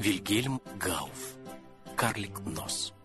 Вильгельм Гауф. Карлик-нос.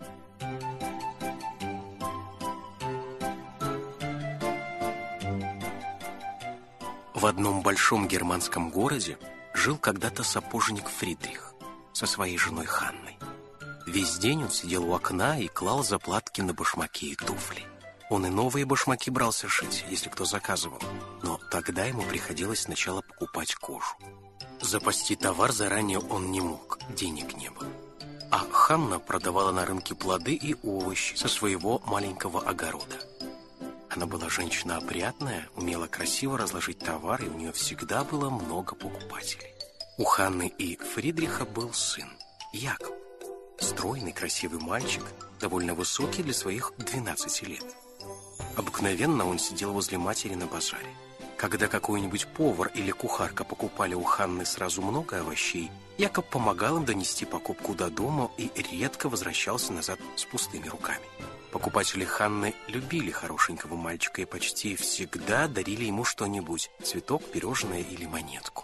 В одном большом германском городе жил когда-то сапожник Фридрих со своей женой Ханной. Весь день он сидел у окна и клал заплатки на башмаки и туфли. Он и новые башмаки брался шить, если кто заказывал, но тогда ему приходилось сначала покупать кожу. Запасти товар заранее он не мог, денег не было. А Ханна продавала на рынке плоды и овощи со своего маленького огорода. Она была женщина опрятная, умела красиво разложить товар, и у нее всегда было много покупателей. У Ханны и Фридриха был сын, Яков. Стройный, красивый мальчик, довольно высокий для своих 12 лет. Обыкновенно он сидел возле матери на базаре. Когда какой-нибудь повар или кухарка покупали у Ханны сразу много овощей, Яков помогал им донести покупку до дома и редко возвращался назад с пустыми руками. Покупатели Ханны любили хорошенького мальчика и почти всегда дарили ему что-нибудь – цветок, пирожное или монетку.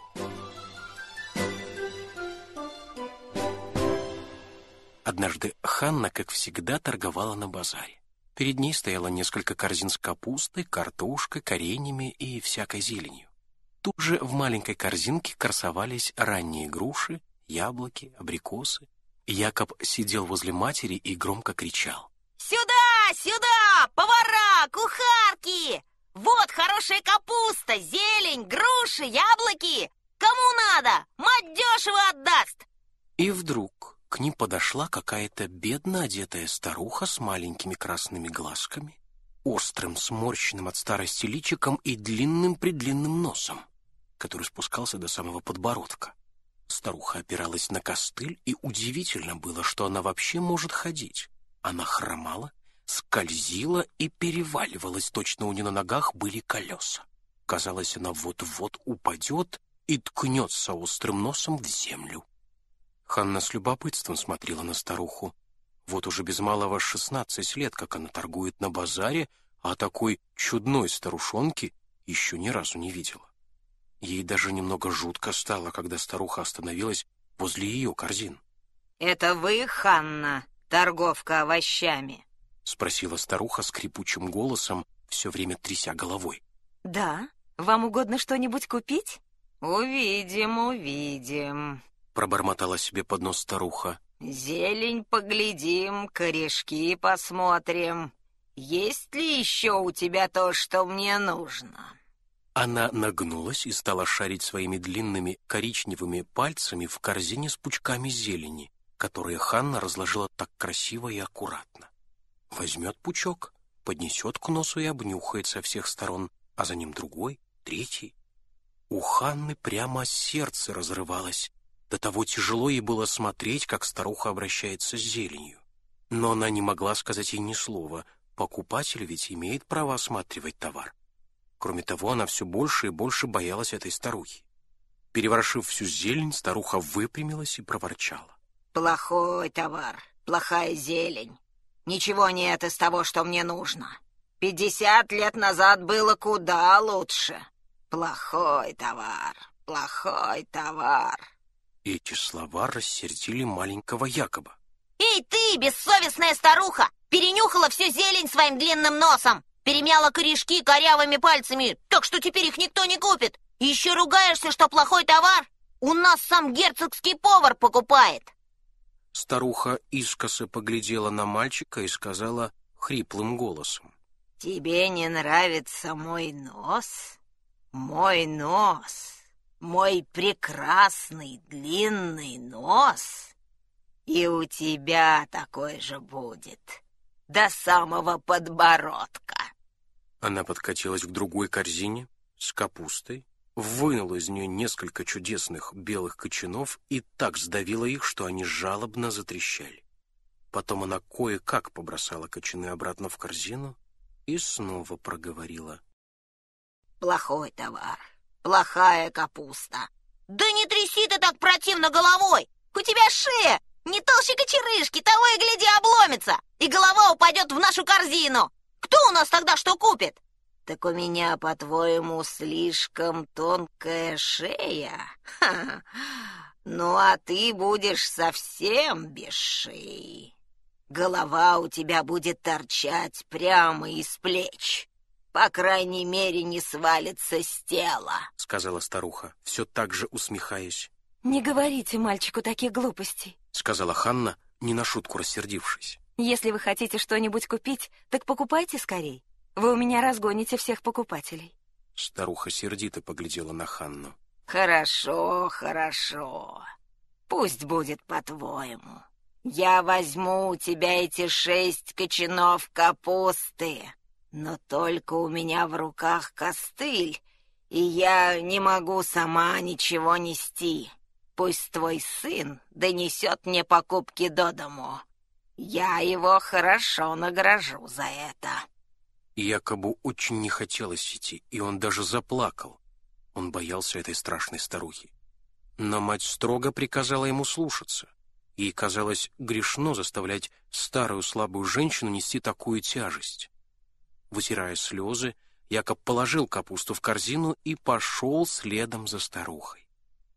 Однажды Ханна, как всегда, торговала на базаре. Перед ней стояло несколько корзин с капустой, картошкой, кореньями и всякой зеленью. Тут же в маленькой корзинке красовались ранние груши, яблоки, абрикосы. Якоб сидел возле матери и громко кричал: «Сюда, сюда, повара, кухарки! Вот хорошая капуста, зелень, груши, яблоки! Кому надо? Мать дешево отдаст!» И вдруг к ним подошла какая-то бедно одетая старуха с маленькими красными глазками, острым, сморщенным от старости личиком и длинным-предлинным носом, который спускался до самого подбородка. Старуха опиралась на костыль, и удивительно было, что она вообще может ходить. Она хромала, скользила и переваливалась, точно у нее на ногах были колеса. Казалось, она вот-вот упадет и ткнется острым носом в землю. Ханна с любопытством смотрела на старуху. Вот уже без малого 16 лет, как она торгует на базаре, а такой чудной старушонки еще ни разу не видела. Ей даже немного жутко стало, когда старуха остановилась возле ее корзин. «Это вы, Ханна, торговка овощами?» — спросила старуха скрипучим голосом, все время тряся головой. «Да. Вам угодно что-нибудь купить?» «Увидим, увидим», — пробормотала себе под нос старуха. «Зелень поглядим, корешки посмотрим. Есть ли еще у тебя то, что мне нужно?» Она нагнулась и стала шарить своими длинными коричневыми пальцами в корзине с пучками зелени, которые Ханна разложила так красиво и аккуратно. Возьмет пучок, поднесет к носу и обнюхает со всех сторон, а за ним другой, третий. У Ханны прямо сердце разрывалось. До того тяжело ей было смотреть, как старуха обращается с зеленью. Но она не могла сказать ей ни слова. Покупатель ведь имеет право осматривать товар. Кроме того, она все больше и больше боялась этой старухи. Переворошив всю зелень, старуха выпрямилась и проворчала: «Плохой товар, плохая зелень. Ничего нет из того, что мне нужно. 50 лет назад было куда лучше. Плохой товар, плохой товар». Эти слова рассердили маленького Якоба. «Эй ты, бессовестная старуха! Перенюхала всю зелень своим длинным носом! Перемяла корешки корявыми пальцами, так что теперь их никто не купит! И еще ругаешься, что плохой товар? У нас сам герцогский повар покупает!» Старуха искоса поглядела на мальчика и сказала хриплым голосом: «Тебе не нравится мой нос? Мой нос, мой прекрасный длинный нос, и у тебя такой же будет, до самого подбородка». Она подкатилась к другой корзине с капустой, вынула из нее несколько чудесных белых кочанов и так сдавила их, что они жалобно затрещали. Потом она кое-как побросала кочаны обратно в корзину и снова проговорила: «Плохой товар, плохая капуста». «Да не тряси ты так противно головой! У тебя шея не толще кочерышки, того и гляди обломится, и голова упадет в нашу корзину. Кто у нас тогда что купит?» «Так у меня, по-твоему, слишком тонкая шея? Ха! Ну, а ты будешь совсем без шеи. Голова у тебя будет торчать прямо из плеч. По крайней мере, не свалится с тела, — сказала старуха, все так же усмехаясь. «Не говорите мальчику таких глупостей», — сказала Ханна, не на шутку рассердившись. «Если вы хотите что-нибудь купить, так покупайте скорей. Вы у меня разгоните всех покупателей». Старуха сердито поглядела на Ханну. Хорошо, хорошо. Пусть будет по-твоему. Я возьму у тебя эти 6 кочанов капусты, но только у меня в руках костыль, и я не могу сама ничего нести. Пусть твой сын донесет мне покупки до дому. Я его хорошо награжу за это. Якобу очень не хотелось идти, и он даже заплакал. Он боялся этой страшной старухи. Но мать строго приказала ему слушаться. Ей казалось грешно заставлять старую слабую женщину нести такую тяжесть. Вытирая слезы, Якоб положил капусту в корзину и пошел следом за старухой.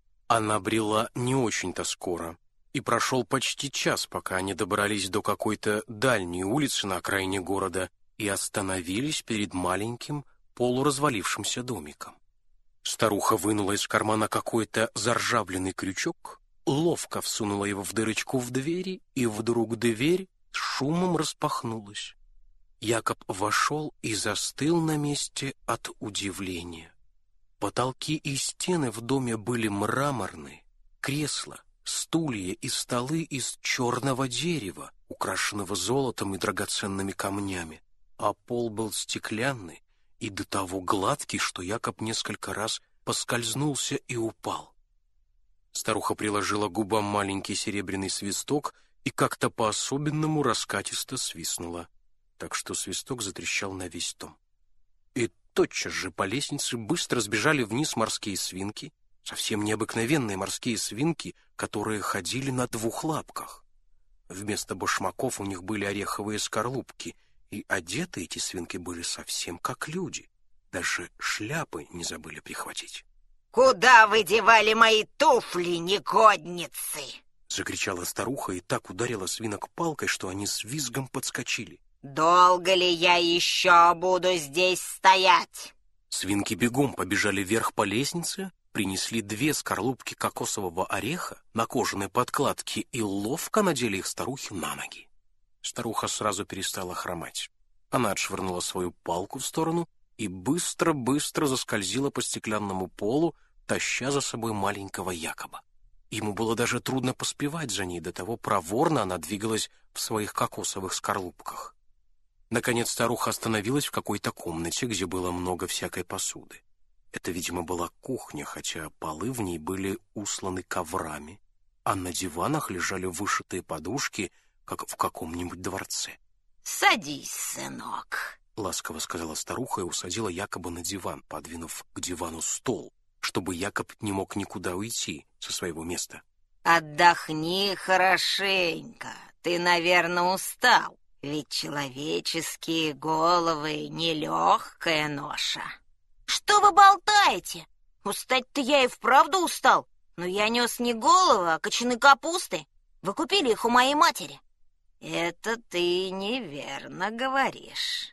Она брела не очень-то скоро, и прошел почти час, пока они добрались до какой-то дальней улицы на окраине города и остановились перед маленьким полуразвалившимся домиком. Старуха вынула из кармана какой-то заржавленный крючок, ловко всунула его в дырочку в двери, и вдруг дверь с шумом распахнулась. Якоб вошел и застыл на месте от удивления. Потолки и стены в доме были мраморные, кресла, стулья и столы из черного дерева, украшенного золотом и драгоценными камнями, а пол был стеклянный и до того гладкий, что Якоб несколько раз поскользнулся и упал. Старуха приложила к губам маленький серебряный свисток и как-то по-особенному раскатисто свистнула, так что свисток затрещал на весь дом. И тотчас же по лестнице быстро сбежали вниз морские свинки, совсем необыкновенные морские свинки, которые ходили на 2 лапках. Вместо башмаков у них были ореховые скорлупки, и одеты эти свинки были совсем как люди. Даже шляпы не забыли прихватить. «Куда вы девали мои туфли, негодницы?» — закричала старуха и так ударила свинок палкой, что они с визгом подскочили. «Долго ли я еще буду здесь стоять?» Свинки бегом побежали вверх по лестнице, принесли 2 скорлупки кокосового ореха на кожаной подкладке и ловко надели их старухе на ноги. Старуха сразу перестала хромать. Она отшвырнула свою палку в сторону и быстро-быстро заскользила по стеклянному полу, таща за собой маленького Якоба. Ему было даже трудно поспевать за ней, до того проворно она двигалась в своих кокосовых скорлупках. Наконец старуха остановилась в какой-то комнате, где было много всякой посуды. Это, видимо, была кухня, хотя полы в ней были усланы коврами, а на диванах лежали вышитые подушки, как в каком-нибудь дворце. «Садись, сынок», — ласково сказала старуха и усадила Якоба на диван, подвинув к дивану стол, чтобы Якоб не мог никуда уйти со своего места. «Отдохни хорошенько. Ты, наверное, устал, ведь человеческие головы — нелегкая ноша». «Что вы болтаете? Устать-то я и вправду устал, но я нес не головы, а кочаны капусты. Вы купили их у моей матери». «Это ты неверно говоришь»,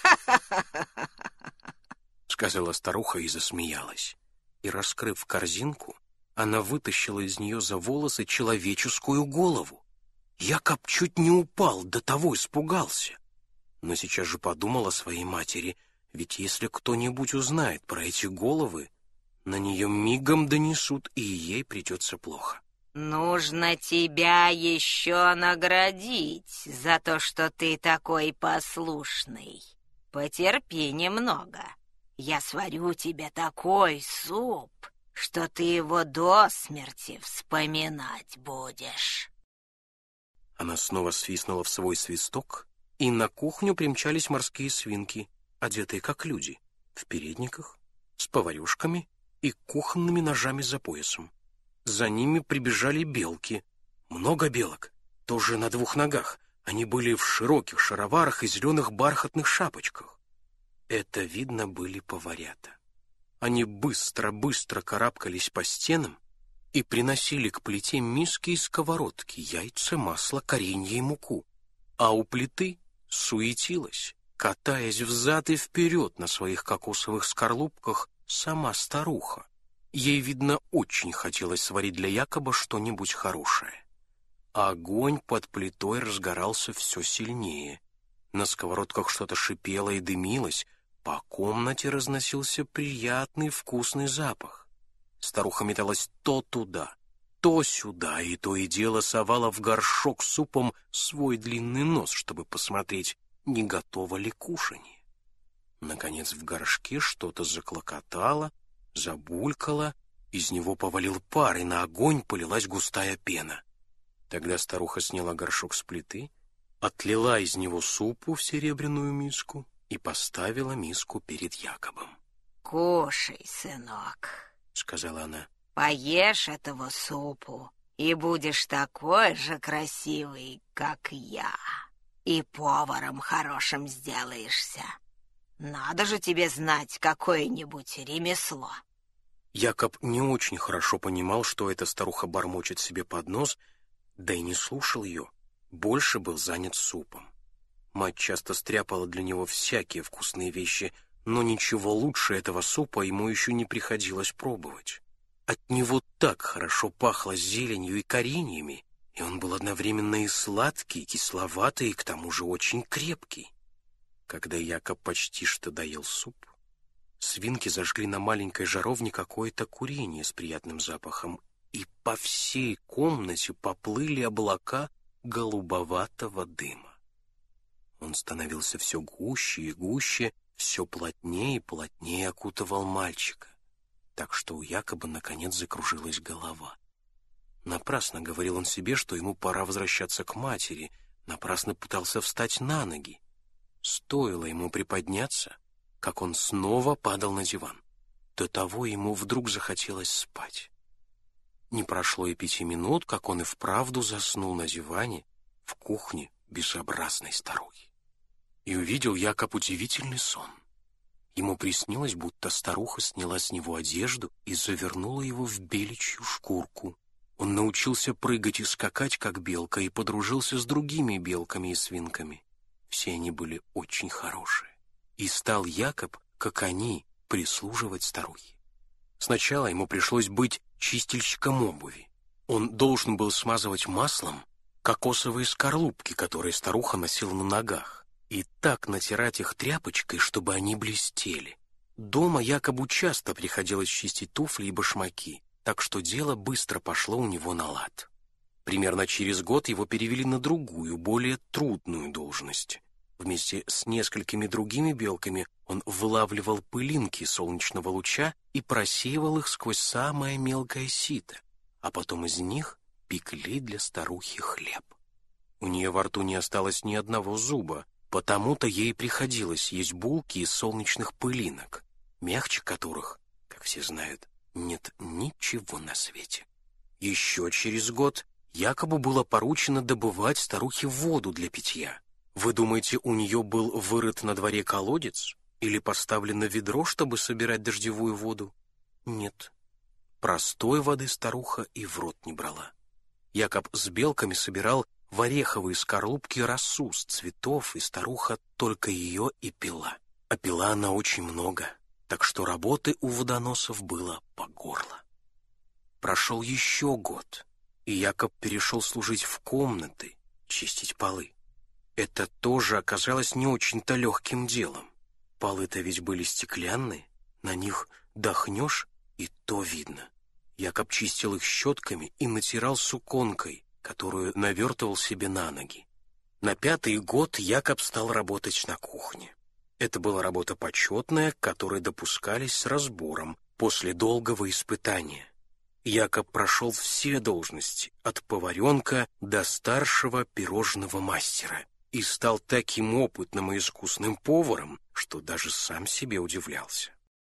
— сказала старуха и засмеялась. И, раскрыв корзинку, она вытащила из нее за волосы человеческую голову. Якоб чуть не упал, до того испугался. Но сейчас же подумал о своей матери, ведь если кто-нибудь узнает про эти головы, на нее мигом донесут, и ей придется плохо. «Нужно тебя еще наградить за то, что ты такой послушный. Потерпи немного. Я сварю тебе такой суп, что ты его до смерти вспоминать будешь». Она снова свистнула в свой свисток, и на кухню примчались морские свинки, одетые как люди, в передниках, с поварюшками и кухонными ножами за поясом. За ними прибежали белки. Много белок, тоже на 2 ногах. Они были в широких шароварах и зеленых бархатных шапочках. Это, видно, были поварята. Они быстро-быстро карабкались по стенам и приносили к плите миски и сковородки, яйца, масло, коренья и муку. А у плиты суетилась, катаясь взад и вперед на своих кокосовых скорлупках, сама старуха. Ей, видно, очень хотелось сварить для Якоба что-нибудь хорошее. Огонь под плитой разгорался все сильнее. На сковородках что-то шипело и дымилось, по комнате разносился приятный вкусный запах. Старуха металась то туда, то сюда, и то и дело совала в горшок с супом свой длинный нос, чтобы посмотреть, не готово ли кушанье. Наконец в горшке что-то заклокотало, забулькало, из него повалил пар, и на огонь полилась густая пена. Тогда старуха сняла горшок с плиты, отлила из него супу в серебряную миску и поставила миску перед Якобом. «Кушай, сынок», — сказала она. «Поешь этого супу, и будешь такой же красивый, как я, и поваром хорошим сделаешься. Надо же тебе знать какое-нибудь ремесло». Якоб не очень хорошо понимал, что эта старуха бормочет себе под нос, да и не слушал ее, больше был занят супом. Мать часто стряпала для него всякие вкусные вещи, но ничего лучше этого супа ему еще не приходилось пробовать. От него так хорошо пахло зеленью и кореньями, и он был одновременно и сладкий, и кисловатый, и к тому же очень крепкий. Когда Якоб почти что доел суп, свинки зажгли на маленькой жаровне какое-то курение с приятным запахом, и по всей комнате поплыли облака голубоватого дыма. Он становился все гуще и гуще, все плотнее и плотнее окутывал мальчика, так что у Якоба наконец закружилась голова. Напрасно говорил он себе, что ему пора возвращаться к матери, напрасно пытался встать на ноги. Стоило ему приподняться, как он снова падал на диван. До того ему вдруг захотелось спать. Не прошло и 5 минут, как он и вправду заснул на диване в кухне безобразной старухи. И увидел Якоб удивительный сон. Ему приснилось, будто старуха сняла с него одежду и завернула его в беличью шкурку. Он научился прыгать и скакать, как белка, и подружился с другими белками и свинками. Все они были очень хорошие. И стал Якоб, как они, прислуживать старухе. Сначала ему пришлось быть чистильщиком обуви. Он должен был смазывать маслом кокосовые скорлупки, которые старуха носила на ногах, и так натирать их тряпочкой, чтобы они блестели. Дома Якобу часто приходилось чистить туфли и башмаки, так что дело быстро пошло у него на лад. Примерно через год его перевели на другую, более трудную должность. Вместе с несколькими другими белками он вылавливал пылинки солнечного луча и просеивал их сквозь самое мелкое сито, а потом из них пекли для старухи хлеб. У нее во рту не осталось ни одного зуба, потому-то ей приходилось есть булки из солнечных пылинок, мягче которых, как все знают, нет ничего на свете. Еще через год Якобу было поручено добывать старухе воду для питья. Вы думаете, у нее был вырыт на дворе колодец или поставлено ведро, чтобы собирать дождевую воду? Нет. Простой воды старуха и в рот не брала. Якоб с белками собирал в ореховые скорлупки росу с цветов, и старуха только ее и пила. А пила она очень много, так что работы у водоносов было по горло. Прошел еще год, и Якоб перешел служить в комнаты, чистить полы. Это тоже оказалось не очень-то легким делом. Полы-то ведь были стеклянные, на них дохнешь, и то видно. Якоб чистил их щетками и натирал суконкой, которую навертывал себе на ноги. На 5-й год Якоб стал работать на кухне. Это была работа почетная, к которой допускались с разбором после долгого испытания. Якоб прошел все должности, от поваренка до старшего пирожного мастера, и стал таким опытным и искусным поваром, что даже сам себе удивлялся.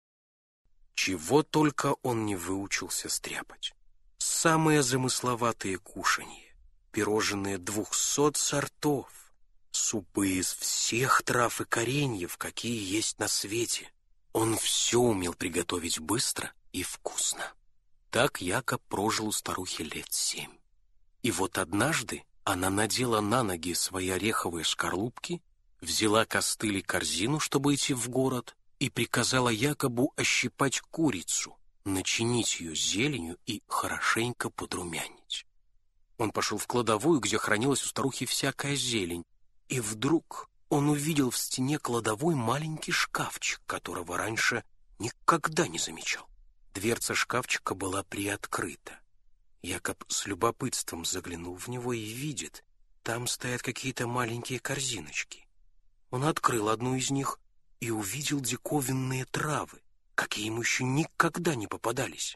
Чего только он не выучился стряпать. Самые замысловатые кушанья, пирожные 200 сортов, супы из всех трав и кореньев, какие есть на свете. Он все умел приготовить быстро и вкусно. Так Якоб прожил у старухи лет 7. И вот однажды она надела на ноги свои ореховые скорлупки, взяла костыль и корзину, чтобы идти в город, и приказала Якобу ощипать курицу, начинить ее зеленью и хорошенько подрумянить. Он пошел в кладовую, где хранилась у старухи всякая зелень, и вдруг он увидел в стене кладовой маленький шкафчик, которого раньше никогда не замечал. Дверца шкафчика была приоткрыта. Якоб с любопытством заглянул в него и видит, там стоят какие-то маленькие корзиночки. Он открыл одну из них и увидел диковинные травы, какие ему еще никогда не попадались.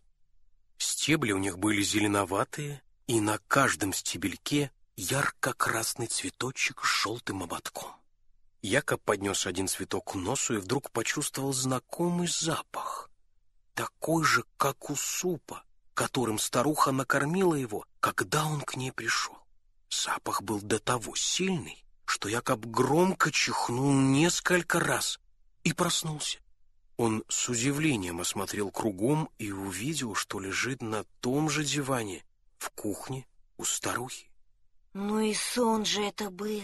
Стебли у них были зеленоватые, и на каждом стебельке ярко-красный цветочек с желтым ободком. Якоб поднес один цветок к носу и вдруг почувствовал знакомый запах, такой же, как у супа, которым старуха накормила его, когда он к ней пришел. Запах был до того сильный, что Якоб громко чихнул несколько раз и проснулся. Он с удивлением осмотрел кругом и увидел, что лежит на том же диване в кухне у старухи. Ну и сон же это был,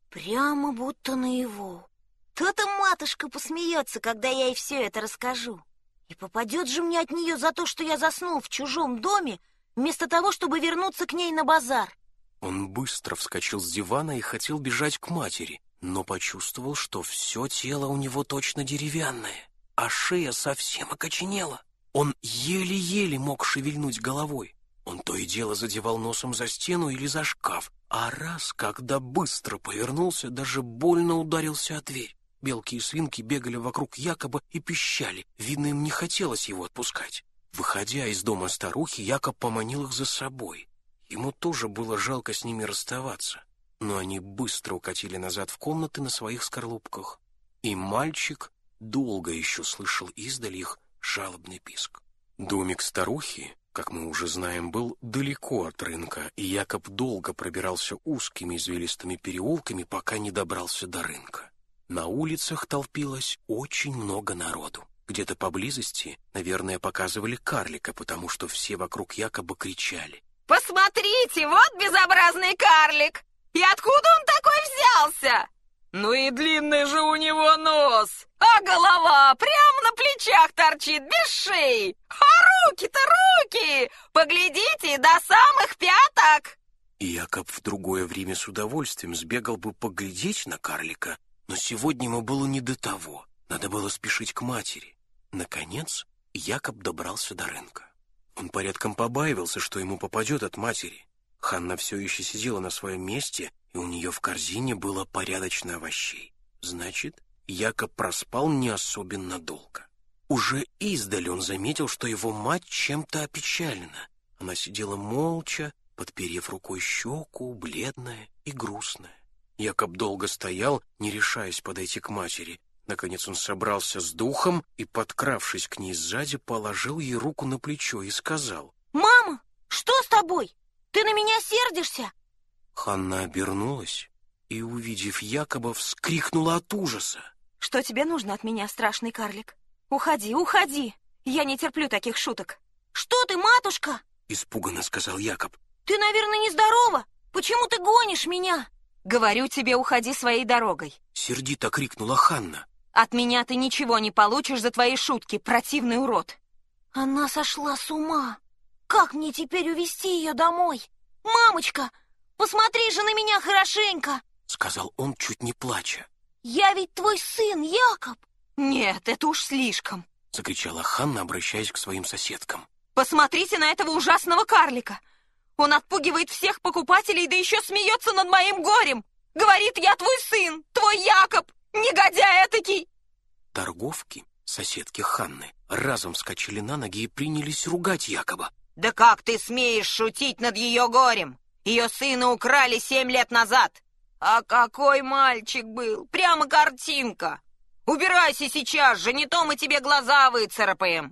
прямо будто наяву. То-то матушка посмеется, когда я ей все это расскажу. И попадет же мне от нее за то, что я заснул в чужом доме, вместо того, чтобы вернуться к ней на базар. Он быстро вскочил с дивана и хотел бежать к матери, но почувствовал, что все тело у него точно деревянное, а шея совсем окоченела. Он еле-еле мог шевельнуть головой. Он то и дело задевал носом за стену или за шкаф, а раз, когда быстро повернулся, даже больно ударился о дверь. Белки и свинки бегали вокруг Якоба и пищали. Видно, им не хотелось его отпускать. Выходя из дома старухи, Якоб поманил их за собой. Ему тоже было жалко с ними расставаться, но они быстро укатили назад в комнаты на своих скорлупках. И мальчик долго еще слышал издали их жалобный писк. Домик старухи, как мы уже знаем, был далеко от рынка, и Якоб долго пробирался узкими извилистыми переулками, пока не добрался до рынка. На улицах толпилось очень много народу. Где-то поблизости, наверное, показывали карлика, потому что все вокруг Якоба кричали: «Посмотрите, вот безобразный карлик! И откуда он такой взялся? Ну и длинный же у него нос, а голова прямо на плечах торчит, без шеи! А руки-то руки! Поглядите, до самых пяток!» И Якоб в другое время с удовольствием сбегал бы поглядеть на карлика, но сегодня ему было не до того. Надо было спешить к матери. Наконец, Якоб добрался до рынка. Он порядком побаивался, что ему попадет от матери. Ханна все еще сидела на своем месте, и у нее в корзине было порядочно овощей. Значит, Якоб проспал не особенно долго. Уже издали он заметил, что его мать чем-то опечалена. Она сидела молча, подперев рукой щеку, бледная и грустная. Якоб долго стоял, не решаясь подойти к матери. Наконец он собрался с духом и, подкравшись к ней сзади, положил ей руку на плечо и сказал: «Мама, что с тобой? Ты на меня сердишься?» Ханна обернулась и, увидев Якоба, вскрикнула от ужаса. «Что тебе нужно от меня, страшный карлик? Уходи, уходи! Я не терплю таких шуток!» «Что ты, матушка?» — испуганно сказал Якоб. «Ты, наверное, нездорова. Почему ты гонишь меня?» «Говорю тебе, уходи своей дорогой!» — сердито крикнула Ханна. «От меня ты ничего не получишь за твои шутки, противный урод!» Она сошла с ума. Как мне теперь увезти ее домой? «Мамочка, посмотри же на меня хорошенько!» — сказал он, чуть не плача. «Я ведь твой сын, Якоб!» «Нет, это уж слишком!» — закричала Ханна, обращаясь к своим соседкам. «Посмотрите на этого ужасного карлика! Он отпугивает всех покупателей, да еще смеется над моим горем! Говорит, я твой сын, твой Якоб, негодяй этакий!» Торговки, соседки Ханны, разом вскочили на ноги и принялись ругать Якоба. «Да как ты смеешь шутить над ее горем? Ее сына украли 7 лет назад!» «А какой мальчик был! Прямо картинка! Убирайся сейчас же, не то мы тебе глаза выцарапаем!»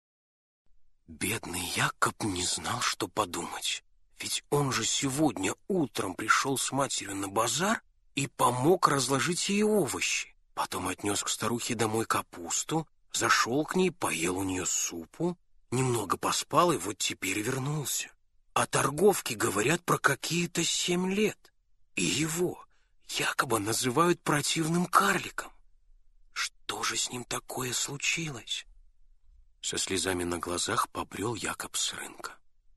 Бедный Якоб не знал, что подумать. Ведь он же сегодня утром пришел с матерью на базар и помог разложить ей овощи. Потом отнес к старухе домой капусту, зашел к ней, поел у нее супу, Немного поспал и вот теперь вернулся. А торговки говорят про какие-то 7 лет. И его якобы называют противным карликом. Что же с ним такое случилось? Со слезами на глазах побрел Якоб с рынка.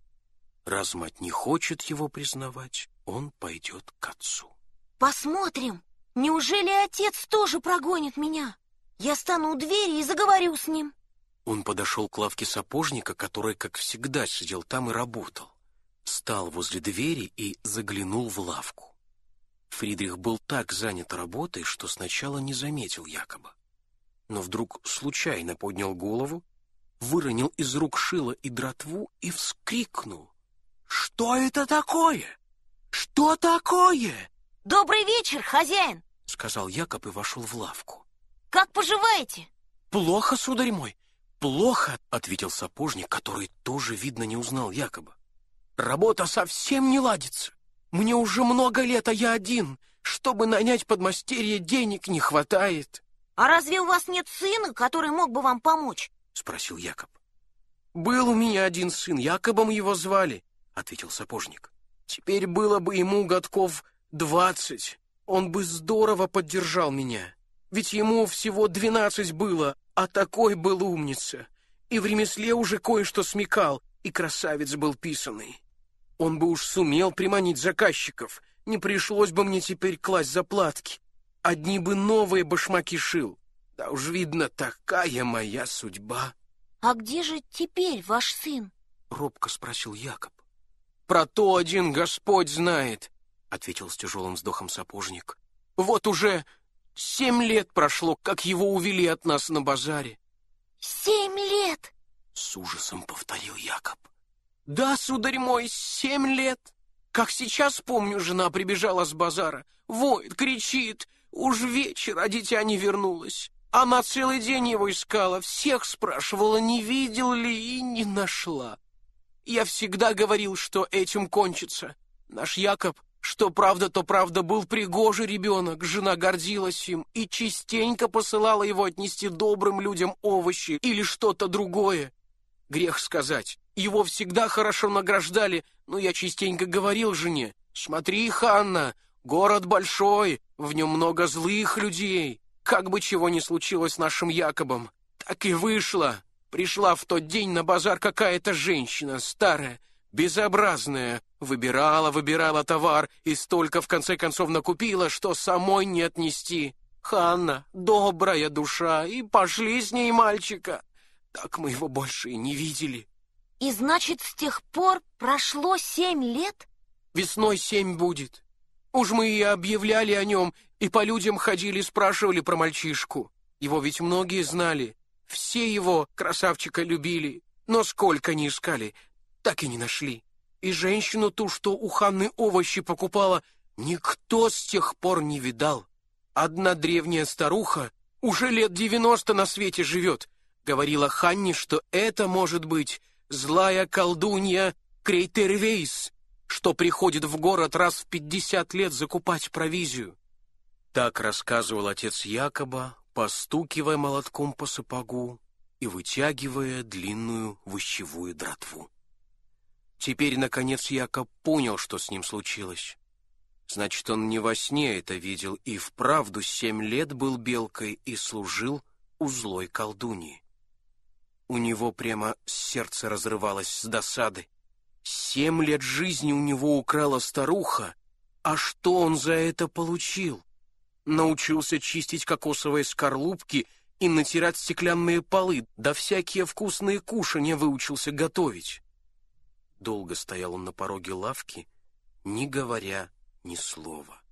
Раз мать не хочет его признавать, он пойдет к отцу. Посмотрим, неужели отец тоже прогонит меня? Я стану у двери и заговорю с ним. Он подошел к лавке сапожника, который, как всегда, сидел там и работал. Стал возле двери и заглянул в лавку. Фридрих был так занят работой, что сначала не заметил Якоба. Но вдруг случайно поднял голову, выронил из рук шило и дратву и вскрикнул. «Что это такое? Что такое?» «Добрый вечер, хозяин!» — сказал Якоб и вошел в лавку. «Как поживаете?» «Плохо, сударь мой, плохо!» — ответил сапожник, который тоже, видно, не узнал Якоба. «Работа совсем не ладится. Мне уже много лет, а я один. Чтобы нанять подмастерье, денег не хватает». «А разве у вас нет сына, который мог бы вам помочь?» — спросил Якоб. «Был у меня один сын, Якобом его звали», — ответил сапожник. «Теперь было бы ему годков 20. Он бы здорово поддержал меня. Ведь ему всего 12 было, а такой был умница. И в ремесле уже кое-что смекал, и красавец был писаный. Он бы уж сумел приманить заказчиков, не пришлось бы мне теперь класть заплатки. Одни бы новые башмаки шил. Да уж видно, такая моя судьба». «А где же теперь ваш сын?» — робко спросил Якоб. «Про то один Господь знает», — ответил с тяжелым вздохом сапожник. «Вот уже 7 лет прошло, как его увели от нас на базаре». 7 лет! — с ужасом повторил Якоб. «Да, сударь мой, 7 лет. Как сейчас помню, жена прибежала с базара, воет, кричит. Уж вечер, а дитя не вернулось. Она целый день его искала, всех спрашивала, не видел ли, и не нашла. Я всегда говорил, что этим кончится. Наш Якоб, что правда, то правда, был пригожий ребенок, жена гордилась им и частенько посылала его отнести добрым людям овощи или что-то другое. Грех сказать, его всегда хорошо награждали, но я частенько говорил жене: «Смотри, Ханна, город большой, в нем много злых людей. Как бы чего ни случилось с нашим Якобом, так и вышло. Пришла в тот день на базар какая-то женщина, старая, безобразная, выбирала товар и столько в конце концов накупила, что самой не отнести. Ханна, добрая душа, и пошли с ней мальчика. Так мы его больше и не видели». «И значит, с тех пор прошло 7 лет?» «Весной 7 будет. Уж мы и объявляли о нем, и по людям ходили, спрашивали про мальчишку. Его ведь многие знали. Все его, красавчика, любили. Но сколько ни искали, так и не нашли. И женщину ту, что у Ханны овощи покупала, никто с тех пор не видал. Одна древняя старуха уже лет 90 на свете живет. Говорила Ханне, что это может быть злая колдунья Крейтервейс, что приходит в город раз в 50 лет закупать провизию». Так рассказывал отец Якоба, постукивая молотком по сапогу и вытягивая длинную вощевую дратву. Теперь, наконец, Якоб понял, что с ним случилось. Значит, он не во сне это видел и вправду 7 лет был белкой и служил у злой колдуньи. У него прямо сердце разрывалось с досады. 7 лет жизни у него украла старуха, а что он за это получил? Научился чистить кокосовые скорлупки и натирать стеклянные полы, да всякие вкусные кушанья выучился готовить. Долго стоял он на пороге лавки, не говоря ни слова.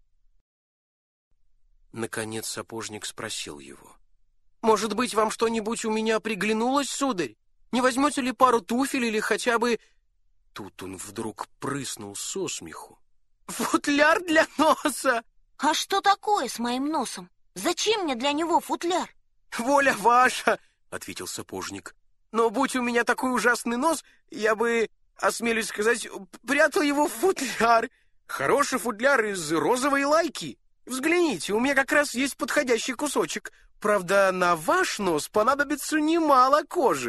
Наконец сапожник спросил его: «Может быть, вам что-нибудь у меня приглянулось, сударь? Не возьмете ли пару туфель или хотя бы...» Тут он вдруг прыснул со смеху. «Футляр для носа!» «А что такое с моим носом? Зачем мне для него футляр?» «Воля ваша!» — ответил сапожник. «Но будь у меня такой ужасный нос, я бы, осмелюсь сказать, прятал его в футляр. Хороший футляр из розовой лайки. Взгляните, у меня как раз есть подходящий кусочек. Правда, на ваш нос понадобится немало кожи».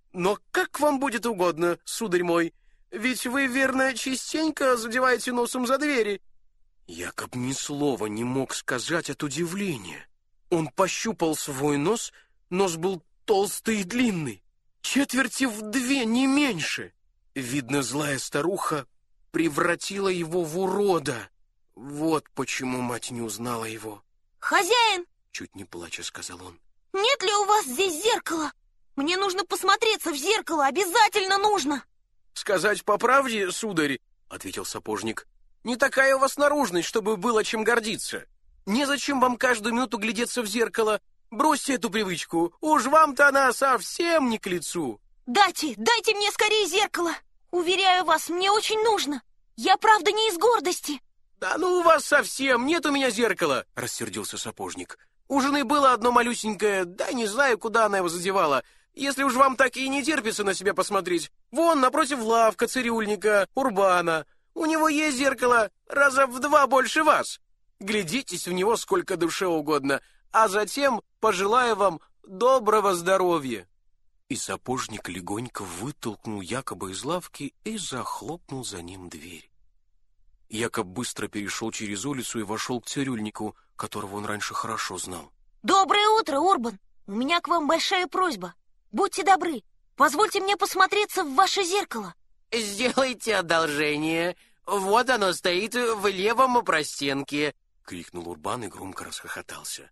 Но как вам будет угодно, сударь мой, ведь вы, верно, частенько задеваете носом за двери». Якоб ни слова не мог сказать от удивления. Он пощупал свой нос, нос был толстый и длинный, четверти в 2, не меньше. Видно, злая старуха превратила его в урода. Вот почему мать не узнала его. «Хозяин!» — чуть не плача сказал он. «Нет ли у вас здесь зеркала? Мне нужно посмотреться в зеркало, обязательно нужно!» «Сказать по правде, сударь, — ответил сапожник, — не такая у вас наружность, чтобы было чем гордиться. Незачем вам каждую минуту глядеться в зеркало. Бросьте эту привычку, уж вам-то она совсем не к лицу». «Дайте мне скорее зеркало! Уверяю вас, мне очень нужно! Я, правда, не из гордости!» «Да ну у вас совсем нет у меня зеркала!» — рассердился сапожник. «У жены было одно малюсенькое, да не знаю, куда она его задевала. Если уж вам так и не терпится на себя посмотреть, вон напротив лавка цирюльника Урбана. У него есть зеркало раза в 2 больше вас. Глядитесь в него сколько душе угодно, а затем пожелаю вам доброго здоровья». И сапожник легонько вытолкнул Якоба из лавки и захлопнул за ним дверь. Якоб быстро перешел через улицу и вошел к цирюльнику, которого он раньше хорошо знал. «Доброе утро, Урбан! У меня к вам большая просьба. Будьте добры, позвольте мне посмотреться в ваше зеркало». «Сделайте одолжение. Вот оно стоит в левом простенке», — крикнул Урбан и громко расхохотался.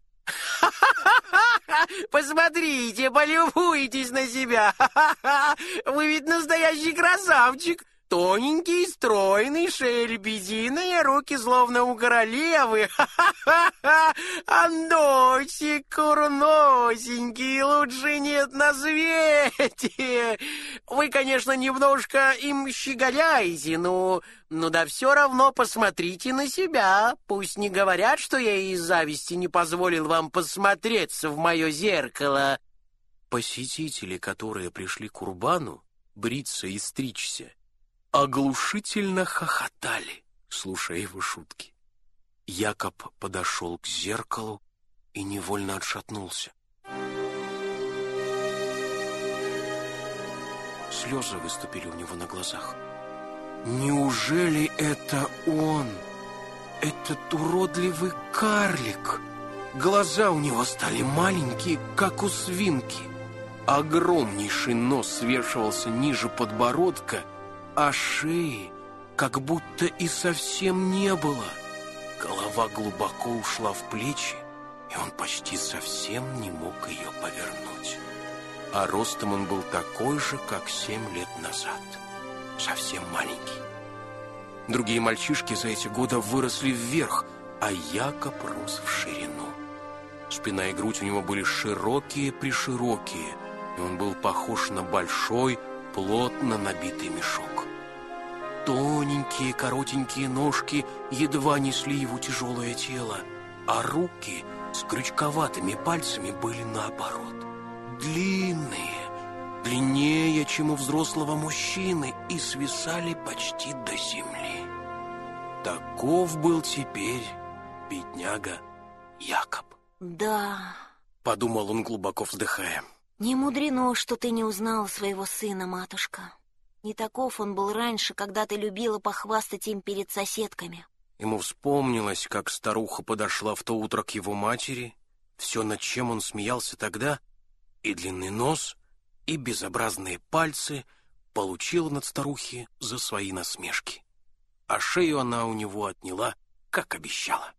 «Посмотрите, полюбуйтесь на себя! Вы ведь настоящий красавчик! Тоненький, стройный, шея лебединая, руки словно у королевы. А носик курносенький, лучше нет на свете. Вы, конечно, немножко им щеголяете, но да все равно посмотрите на себя. Пусть не говорят, что я из зависти не позволил вам посмотреться в мое зеркало». Посетители, которые пришли к Урбану бриться и стричься, оглушительно хохотали, слушая его шутки. Якоб подошел к зеркалу и невольно отшатнулся. Слезы выступили у него на глазах. Неужели это он? Этот уродливый карлик? Глаза у него стали маленькие, как у свинки. Огромнейший нос свешивался ниже подбородка, а шеи как будто и совсем не было. Голова глубоко ушла в плечи, и он почти совсем не мог ее повернуть. А ростом он был такой же, как 7 лет назад. Совсем маленький. Другие мальчишки за эти годы выросли вверх, а Якоб рос в ширину. Спина и грудь у него были широкие-приширокие, и он был похож на большой, плотно набитый мешок. Тоненькие, коротенькие ножки едва несли его тяжелое тело, а руки с крючковатыми пальцами были наоборот. Длинные, длиннее, чем у взрослого мужчины, и свисали почти до земли. Таков был теперь бедняга Якоб. «Да», — подумал он, глубоко вздыхая. «Не мудрено, что ты не узнала своего сына, матушка. Не таков он был раньше, когда ты любила похвастать им перед соседками». Ему вспомнилось, как старуха подошла в то утро к его матери, все, над чем он смеялся тогда, и длинный нос, и безобразные пальцы получил он от старухи за свои насмешки. А шею она у него отняла, как обещала.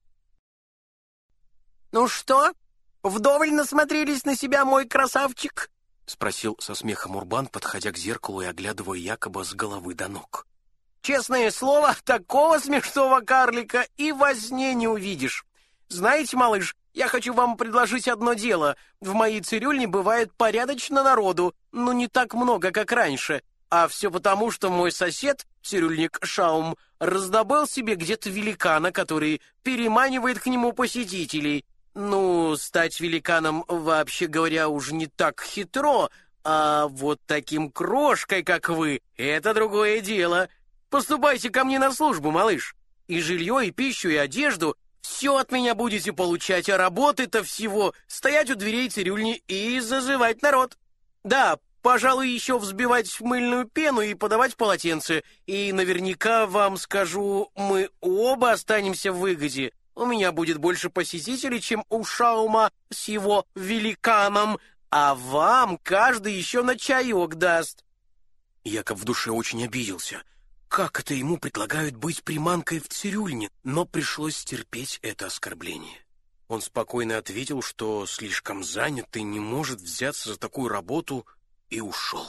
«Ну что, вдоволь насмотрелись на себя, мой красавчик?» — спросил со смехом Урбан, подходя к зеркалу и оглядывая Якоба с головы до ног. «Честное слово, такого смешного карлика и во сне не увидишь. Знаете, малыш, я хочу вам предложить одно дело. В моей цирюльне бывает порядочно народу, но не так много, как раньше. А все потому, что мой сосед, цирюльник Шаум, раздобыл себе где-то великана, который переманивает к нему посетителей. Ну, стать великаном, вообще говоря, уж не так хитро, а вот таким крошкой, как вы, это другое дело. Поступайте ко мне на службу, малыш. И жилье, и пищу, и одежду все от меня будете получать, а работы-то всего стоять у дверей цирюльни и зазывать народ. Да, Пожалуй, еще взбивать в мыльную пену и подавать полотенце. И наверняка вам скажу, мы оба останемся в выгоде. У меня будет больше посетителей, чем у Шаума с его великаном, а вам каждый еще на чаек даст». Якоб в душе очень обиделся. Как это ему предлагают быть приманкой в цирюльне? Но пришлось терпеть это оскорбление. Он спокойно ответил, что слишком занят и не может взяться за такую работу, и ушел.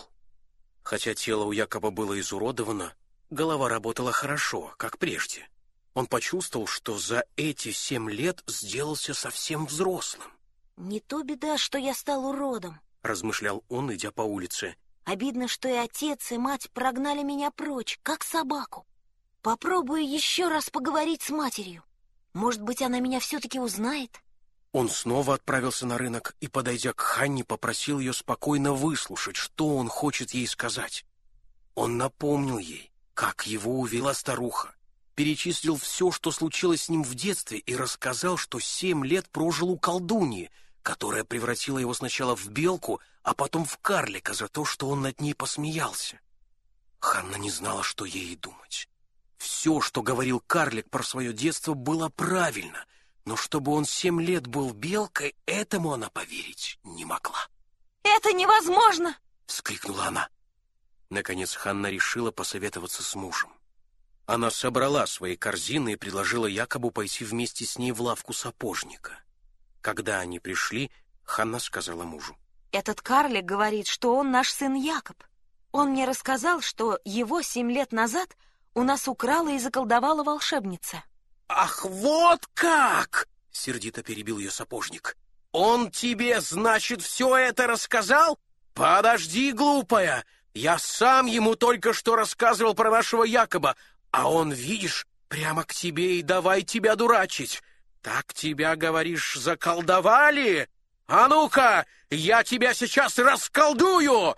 Хотя тело у Якоба было изуродовано, голова работала хорошо, как прежде. Он почувствовал, что за эти 7 лет сделался совсем взрослым. «Не то беда, что я стал уродом», — размышлял он, идя по улице. «Обидно, что и отец, и мать прогнали меня прочь, как собаку. Попробую еще раз поговорить с матерью. Может быть, она меня все-таки узнает?» Он снова отправился на рынок и, подойдя к Ханне, попросил ее спокойно выслушать, что он хочет ей сказать. Он напомнил ей, как его увела старуха, перечислил все, что случилось с ним в детстве, и рассказал, что 7 лет прожил у колдуньи, которая превратила его сначала в белку, а потом в карлика за то, что он над ней посмеялся. Ханна не знала, что ей думать. Все, что говорил карлик про свое детство, было правильно, но чтобы он 7 лет был белкой, этому она поверить не могла. «Это невозможно!» — вскрикнула она. Наконец Ханна решила посоветоваться с мужем. Она собрала свои корзины и предложила Якобу пойти вместе с ней в лавку сапожника. Когда они пришли, Ханна сказала мужу: «Этот карлик говорит, что он наш сын Якоб. Он мне рассказал, что его 7 лет назад у нас украла и заколдовала волшебница». «Ах, вот как!» — сердито перебил ее сапожник. «Он тебе, значит, все это рассказал? Подожди, глупая! Я сам ему только что рассказывал про нашего Якоба, а он, видишь, прямо к тебе и давай тебя дурачить. Так тебя, говоришь, заколдовали? А ну-ка, я тебя сейчас расколдую!»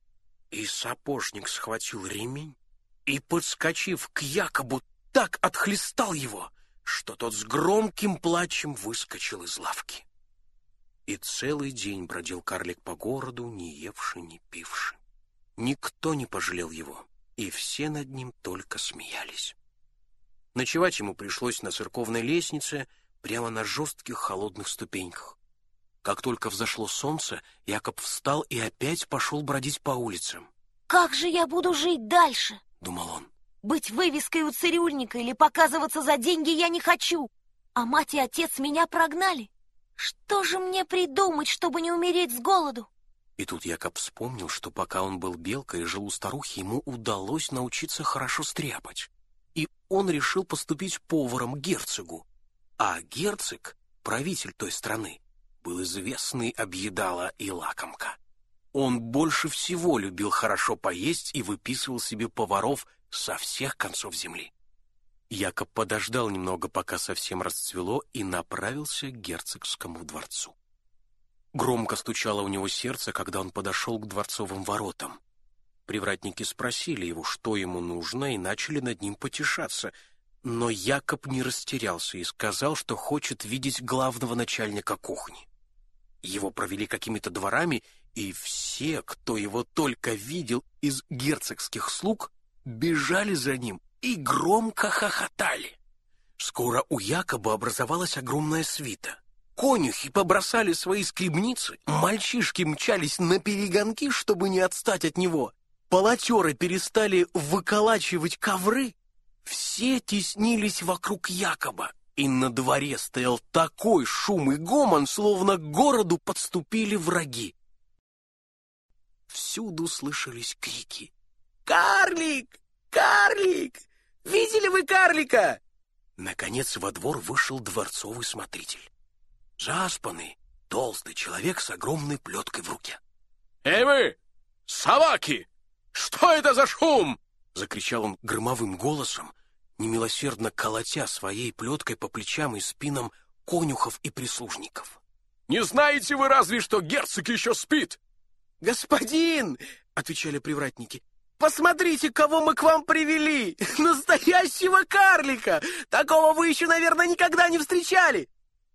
И сапожник схватил ремень и, подскочив к Якобу, так отхлестал его, что тот с громким плачем выскочил из лавки. И целый день бродил карлик по городу, не евши, не пивши. Никто не пожалел его, и все над ним только смеялись. Ночевать ему пришлось на церковной лестнице, прямо на жестких холодных ступеньках. Как только взошло солнце, Якоб встал и опять пошел бродить по улицам. «Как же я буду жить дальше?» — думал он. «Быть вывеской у цирюльника или показываться за деньги я не хочу, а мать и отец меня прогнали. Что же мне придумать, чтобы не умереть с голоду?» И тут Якоб вспомнил, что пока он был белкой и жил у старухи, ему удалось научиться хорошо стряпать. И он решил поступить поваром к герцогу. А герцог, правитель той страны, был известный объедала и лакомка. Он больше всего любил хорошо поесть и выписывал себе поваров со всех концов земли. Якоб подождал немного, пока совсем расцвело, и направился к герцогскому дворцу. Громко стучало у него сердце, когда он подошел к дворцовым воротам. Привратники спросили его, что ему нужно, и начали над ним потешаться. Но Якоб не растерялся и сказал, что хочет видеть главного начальника кухни. Его провели какими-то дворами, и все, кто его только видел из герцогских слуг, бежали за ним и громко хохотали. Скоро у Якоба образовалась огромная свита. Конюхи побросали свои скребницы, мальчишки мчались наперегонки, чтобы не отстать от него. Полотеры перестали выколачивать ковры. Все теснились вокруг Якоба, и на дворе стоял такой шум и гомон, словно к городу подступили враги. Всюду слышались крики: «Карлик! Карлик! Видели вы карлика?» Наконец во двор вышел дворцовый смотритель. Заспанный, толстый человек с огромной плеткой в руке. «Эй вы, собаки! Что это за шум?» — закричал он громовым голосом, немилосердно колотя своей плеткой по плечам и спинам конюхов и прислужников. «Не знаете вы разве, что герцог еще спит?» «Господин!» — отвечали привратники. «Посмотрите, кого мы к вам привели! Настоящего карлика! Такого вы еще, наверное, никогда не встречали!»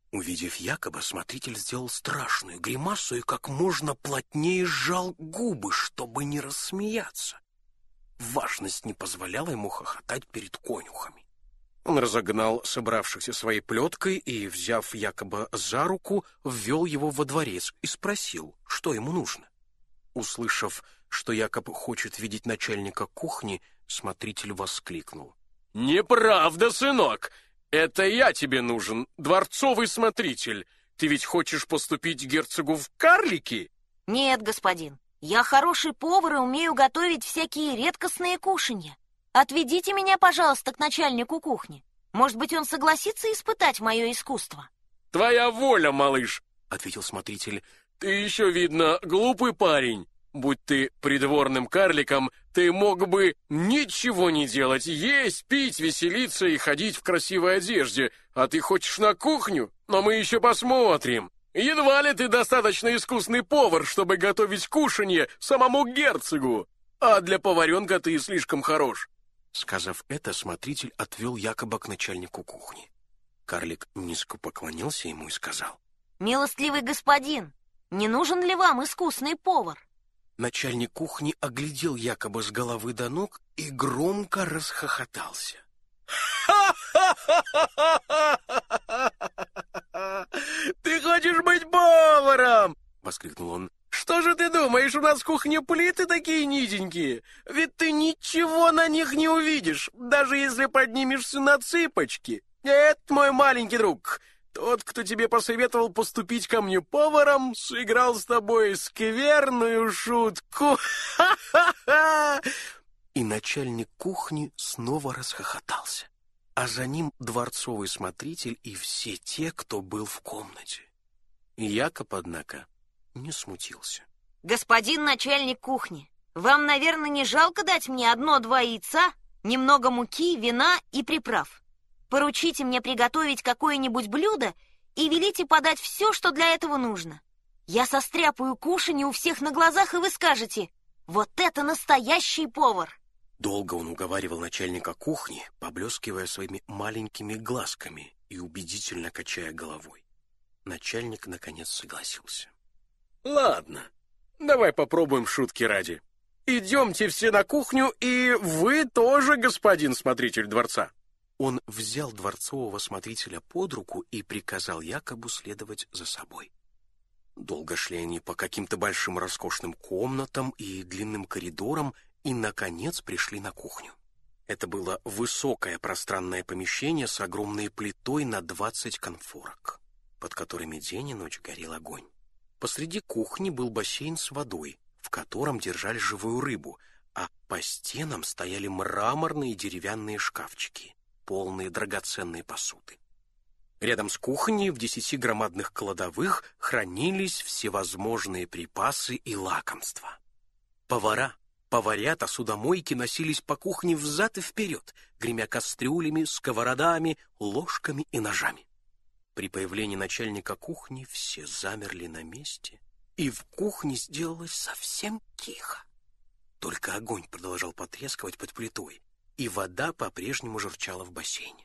Увидев Якоба, смотритель сделал страшную гримасу и как можно плотнее сжал губы, чтобы не рассмеяться. Важность не позволяла ему хохотать перед конюхами. Он разогнал собравшихся своей плеткой и, взяв Якоба за руку, ввел его во дворец и спросил, что ему нужно. Услышав, что Якоб хочет видеть начальника кухни, смотритель воскликнул: «Неправда, сынок! Это я тебе нужен, дворцовый смотритель. Ты ведь хочешь поступить герцогу в карлики?» Нет, господин, я хороший повар и умею готовить всякие редкостные кушанья. Отведите меня, пожалуйста, к начальнику кухни. Может быть, он согласится испытать мое искусство. «Твоя воля, малыш», — ответил смотритель. «Ты еще, видно, глупый парень. Будь ты придворным карликом, ты мог бы ничего не делать, есть, пить, веселиться и ходить в красивой одежде. А ты хочешь на кухню? Но мы еще посмотрим. Едва ли ты достаточно искусный повар, чтобы готовить кушанье самому герцогу. А для поваренка ты слишком хорош». Сказав это, смотритель отвел Якоба к начальнику кухни. Карлик низко поклонился ему и сказал: «Милостливый господин, не нужен ли вам искусный повар?» Начальник кухни оглядел Якоба с головы до ног и громко расхохотался. «Ты хочешь быть поваром?» — воскликнул он. «Что же ты думаешь, у нас в кухне плиты такие низенькие? Ведь ты ничего на них не увидишь, даже если поднимешься на цыпочки. Нет, мой маленький друг, тот, кто тебе посоветовал поступить ко мне поваром, сыграл с тобой скверную шутку». И начальник кухни снова расхохотался, а за ним дворцовый смотритель и все те, кто был в комнате. Якоб, однако, не смутился. «Господин начальник кухни, вам, наверное, не жалко дать мне 1-2 яйца, немного муки, вина и приправ? Поручите мне приготовить какое-нибудь блюдо и велите подать все, что для этого нужно. Я состряпаю кушанье у всех на глазах, и вы скажете: вот это настоящий повар!» Долго он уговаривал начальника кухни, поблескивая своими маленькими глазками и убедительно качая головой. Начальник, наконец, согласился. «Ладно, давай попробуем шутки ради. Идемте все на кухню, и вы тоже, господин смотритель дворца». Он взял дворцового смотрителя под руку и приказал Якобу следовать за собой. Долго шли они по каким-то большим роскошным комнатам и длинным коридорам, и, наконец, пришли на кухню. Это было высокое пространное помещение с огромной плитой на 20 конфорок, под которыми день и ночь горел огонь. Посреди кухни был бассейн с водой, в котором держали живую рыбу, а по стенам стояли мраморные деревянные шкафчики, полные драгоценной посуды. Рядом с кухней в 10 громадных кладовых хранились всевозможные припасы и лакомства. Поварята, судомойки носились по кухне взад и вперед, гремя кастрюлями, сковородами, ложками и ножами. При появлении начальника кухни все замерли на месте, и в кухне сделалось совсем тихо. Только огонь продолжал потрескивать под плитой, и вода по-прежнему журчала в бассейне.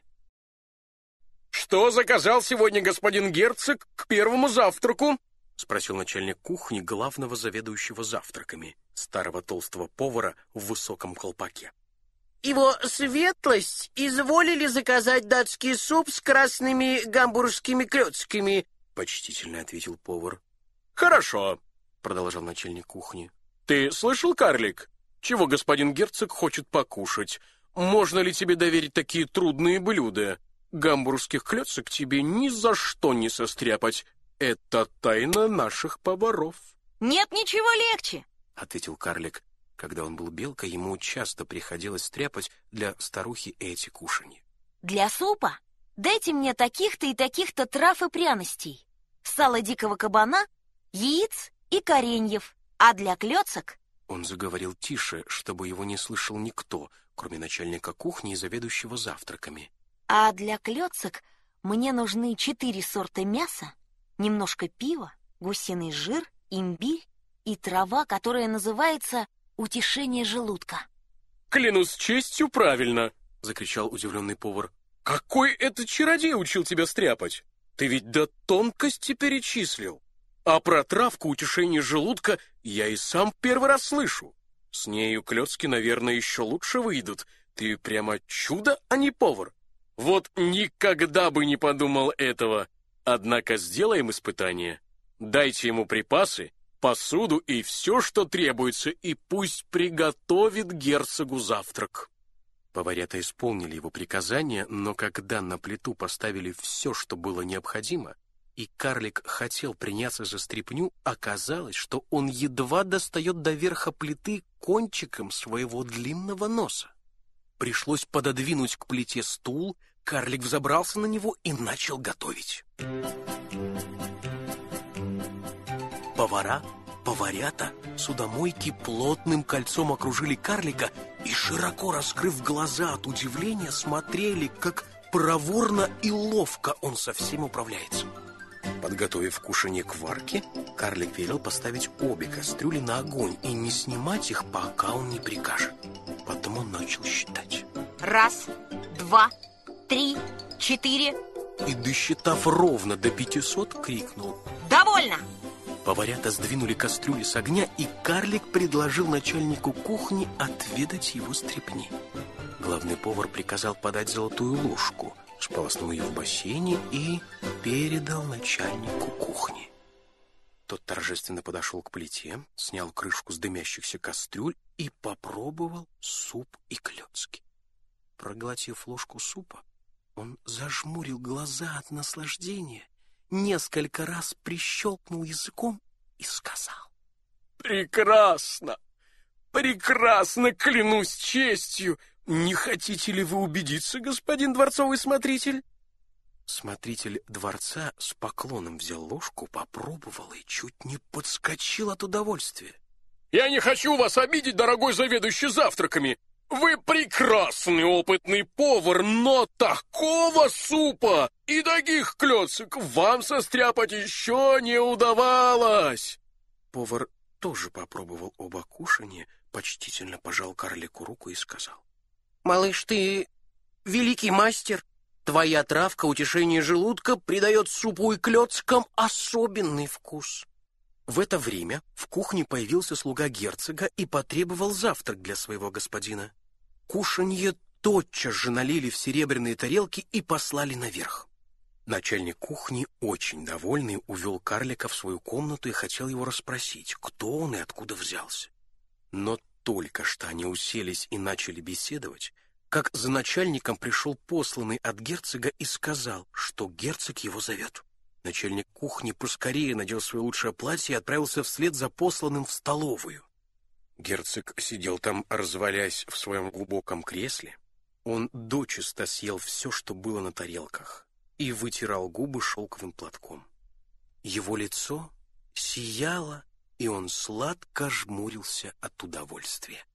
«Что заказал сегодня господин герцог к первому завтраку?» — спросил начальник кухни главного заведующего завтраками, старого толстого повара в высоком колпаке. «Его светлость изволили заказать датский суп с красными гамбургскими клёцками», — почтительно ответил повар. «Хорошо», — продолжал начальник кухни. «Ты слышал, карлик, чего господин герцог хочет покушать? Можно ли тебе доверить такие трудные блюда? Гамбургских клёцок тебе ни за что не состряпать. Это тайна наших поваров». «Нет ничего легче», — ответил карлик. Когда он был белкой, ему часто приходилось стряпать для старухи эти кушанья. «Для супа дайте мне таких-то и таких-то трав и пряностей, сала дикого кабана, яиц и кореньев, а для клёцок...» Он заговорил тише, чтобы его не слышал никто, кроме начальника кухни и заведующего завтраками. «А для клёцок мне нужны 4 сорта мяса, немножко пива, гусиный жир, имбирь и трава, которая называется утешение желудка». «Клянусь честью, правильно!» — закричал удивленный повар. «Какой это чародей учил тебя стряпать?» Ты ведь до тонкости перечислил. А про травку утешения желудка я и сам первый раз слышу. С нею клёцки, наверное, еще лучше выйдут. Ты прямо чудо, а не повар. Вот никогда бы не подумал этого. Однако сделаем испытание. Дайте ему припасы, посуду и все, что требуется, и пусть приготовит герцогу завтрак». Поварята исполнили его приказание, но когда на плиту поставили все, что было необходимо, и карлик хотел приняться за стряпню, оказалось, что он едва достает до верха плиты кончиком своего длинного носа. Пришлось пододвинуть к плите стул, карлик взобрался на него и начал готовить. Поварята, судомойки плотным кольцом окружили карлика и, широко раскрыв глаза от удивления, смотрели, как проворно и ловко он со всем управляется. Подготовив кушанье к варке, карлик велел поставить обе кастрюли на огонь и не снимать их, пока он не прикажет. Потом он начал считать. 1, 2, 3, 4. И, досчитав ровно до 500, крикнул: Довольно! Поварята сдвинули кастрюли с огня, и карлик предложил начальнику кухни отведать его стряпни. Главный повар приказал подать золотую ложку, сполоснул ее в бассейне и передал начальнику кухни. Тот торжественно подошел к плите, снял крышку с дымящихся кастрюль и попробовал суп и клёцки. Проглотив ложку супа, он зажмурил глаза от наслаждения, несколько раз прищелкнул языком и сказал: «Прекрасно! Прекрасно, клянусь честью! Не хотите ли вы убедиться, господин дворцовый смотритель?» Смотритель дворца с поклоном взял ложку, попробовал и чуть не подскочил от удовольствия. «Я не хочу вас обидеть, дорогой заведующий завтраками! Вы прекрасный опытный повар, но такого супа и таких клёцок вам состряпать еще не удавалось!» Повар тоже попробовал оба кушанья, почтительно пожал карлику руку и сказал: «Малыш, ты великий мастер. Твоя травка утешения желудка придает супу и клёцкам особенный вкус». В это время в кухне появился слуга герцога и потребовал завтрак для своего господина. Кушанье тотчас же налили в серебряные тарелки и послали наверх. Начальник кухни, очень довольный, увел карлика в свою комнату и хотел его расспросить, кто он и откуда взялся. Но только что они уселись и начали беседовать, как за начальником пришел посланный от герцога и сказал, что герцог его зовет. Начальник кухни поскорее надел свое лучшее платье и отправился вслед за посланным в столовую. Герцог сидел там, развалясь в своем глубоком кресле. Он дочисто съел все, что было на тарелках, и вытирал губы шелковым платком. Его лицо сияло, и он сладко жмурился от удовольствия.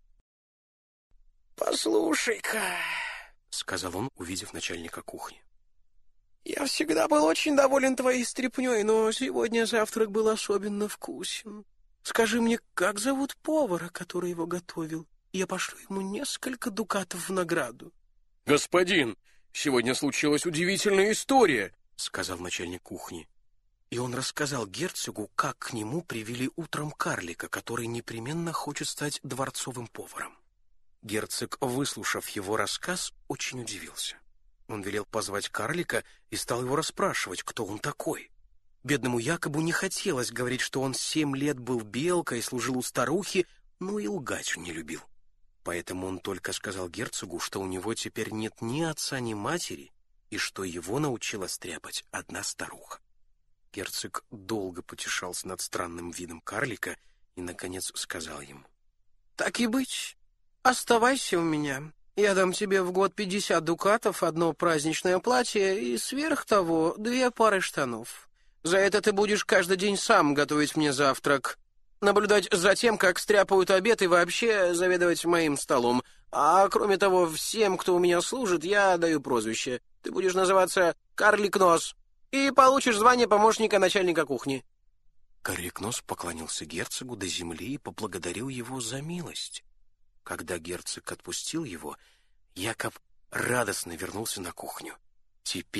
«Послушай-ка», — сказал он, увидев начальника кухни, — «я всегда был очень доволен твоей стряпнёй, но сегодня завтрак был особенно вкусен. Скажи мне, как зовут повара, который его готовил? Я пошлю ему несколько дукатов в награду». «Господин, сегодня случилась удивительная история», — сказал начальник кухни. И он рассказал герцогу, как к нему привели утром карлика, который непременно хочет стать дворцовым поваром. Герцог, выслушав его рассказ, очень удивился. Он велел позвать карлика и стал его расспрашивать, кто он такой. Бедному Якобу не хотелось говорить, что он 7 лет был белкой и служил у старухи, но и лгать он не любил. Поэтому он только сказал герцогу, что у него теперь нет ни отца, ни матери, и что его научила стряпать одна старуха. Герцог долго потешался над странным видом карлика и, наконец, сказал ему: «Так и быть, оставайся у меня. Я дам тебе в год 50 дукатов, одно праздничное платье и сверх того 2 пары штанов. За это ты будешь каждый день сам готовить мне завтрак, наблюдать за тем, как стряпают обед и вообще заведовать моим столом. А кроме того, всем, кто у меня служит, я даю прозвище. Ты будешь называться Карлик Нос и получишь звание помощника начальника кухни». Карлик Нос поклонился герцогу до земли и поблагодарил его за милость. Когда герцог отпустил его, Якоб радостно вернулся на кухню. Теперь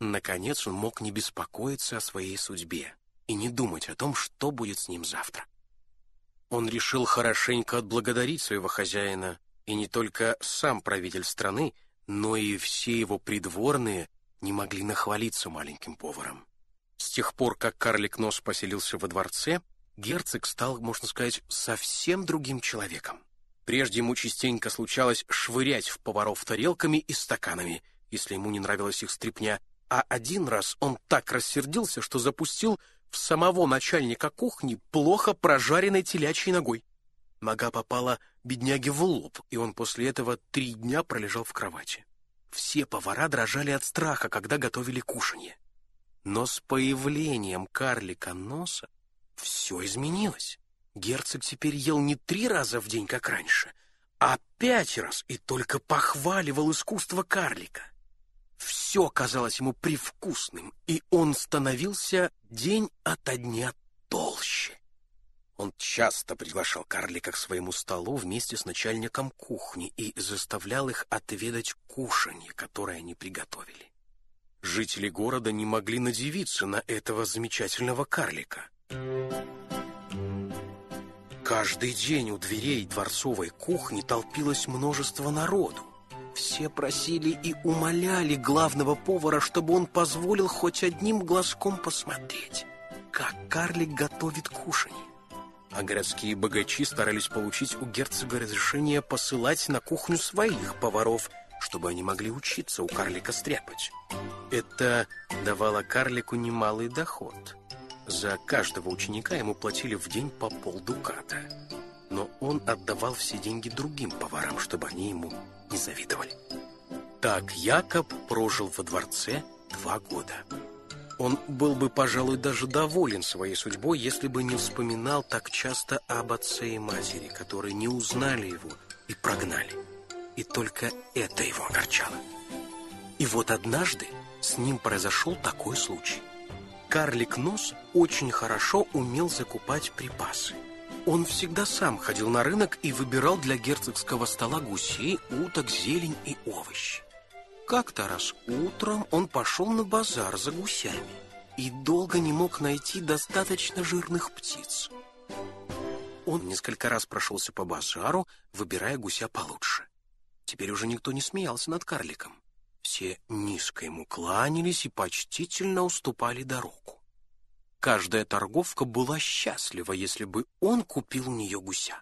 Наконец он мог не беспокоиться о своей судьбе и не думать о том, что будет с ним завтра. Он решил хорошенько отблагодарить своего хозяина, и не только сам правитель страны, но и все его придворные не могли нахвалиться маленьким поваром. С тех пор, как карлик Нос поселился во дворце, герцог стал, можно сказать, совсем другим человеком. Прежде ему частенько случалось швырять в поваров тарелками и стаканами, если ему не нравилась их стряпня, а один раз он так рассердился, что запустил в самого начальника кухни плохо прожаренной телячьей ногой. Нога попала бедняге в лоб, и он после этого 3 дня пролежал в кровати. Все повара дрожали от страха, когда готовили кушанье. Но с появлением карлика Носа все изменилось. Герцог теперь ел не 3 раза в день, как раньше, а 5 раз, и только похваливал искусство карлика. Все казалось ему привкусным, и он становился день ото дня толще. Он часто приглашал карлика к своему столу вместе с начальником кухни и заставлял их отведать кушанье, которое они приготовили. Жители города не могли надивиться на этого замечательного карлика. Каждый день у дверей дворцовой кухни толпилось множество народу. Все просили и умоляли главного повара, чтобы он позволил хоть одним глазком посмотреть, как карлик готовит кушанье. А городские богачи старались получить у герцога разрешение посылать на кухню своих поваров, чтобы они могли учиться у карлика стряпать. Это давало карлику немалый доход. За каждого ученика ему платили в день по полдуката. Но он отдавал все деньги другим поварам, чтобы они ему не завидовали. Так Якоб прожил во дворце 2 года. Он был бы, пожалуй, даже доволен своей судьбой, если бы не вспоминал так часто об отце и матери, которые не узнали его и прогнали. И только это его огорчало. И вот однажды с ним произошел такой случай. Карлик Нос очень хорошо умел закупать припасы. Он всегда сам ходил на рынок и выбирал для герцогского стола гусей, уток, зелень и овощи. Как-то раз утром он пошел на базар за гусями и долго не мог найти достаточно жирных птиц. Он несколько раз прошелся по базару, выбирая гуся получше. Теперь уже никто не смеялся над карликом. Все низко ему кланялись и почтительно уступали дорогу. Каждая торговка была счастлива, если бы он купил у нее гуся.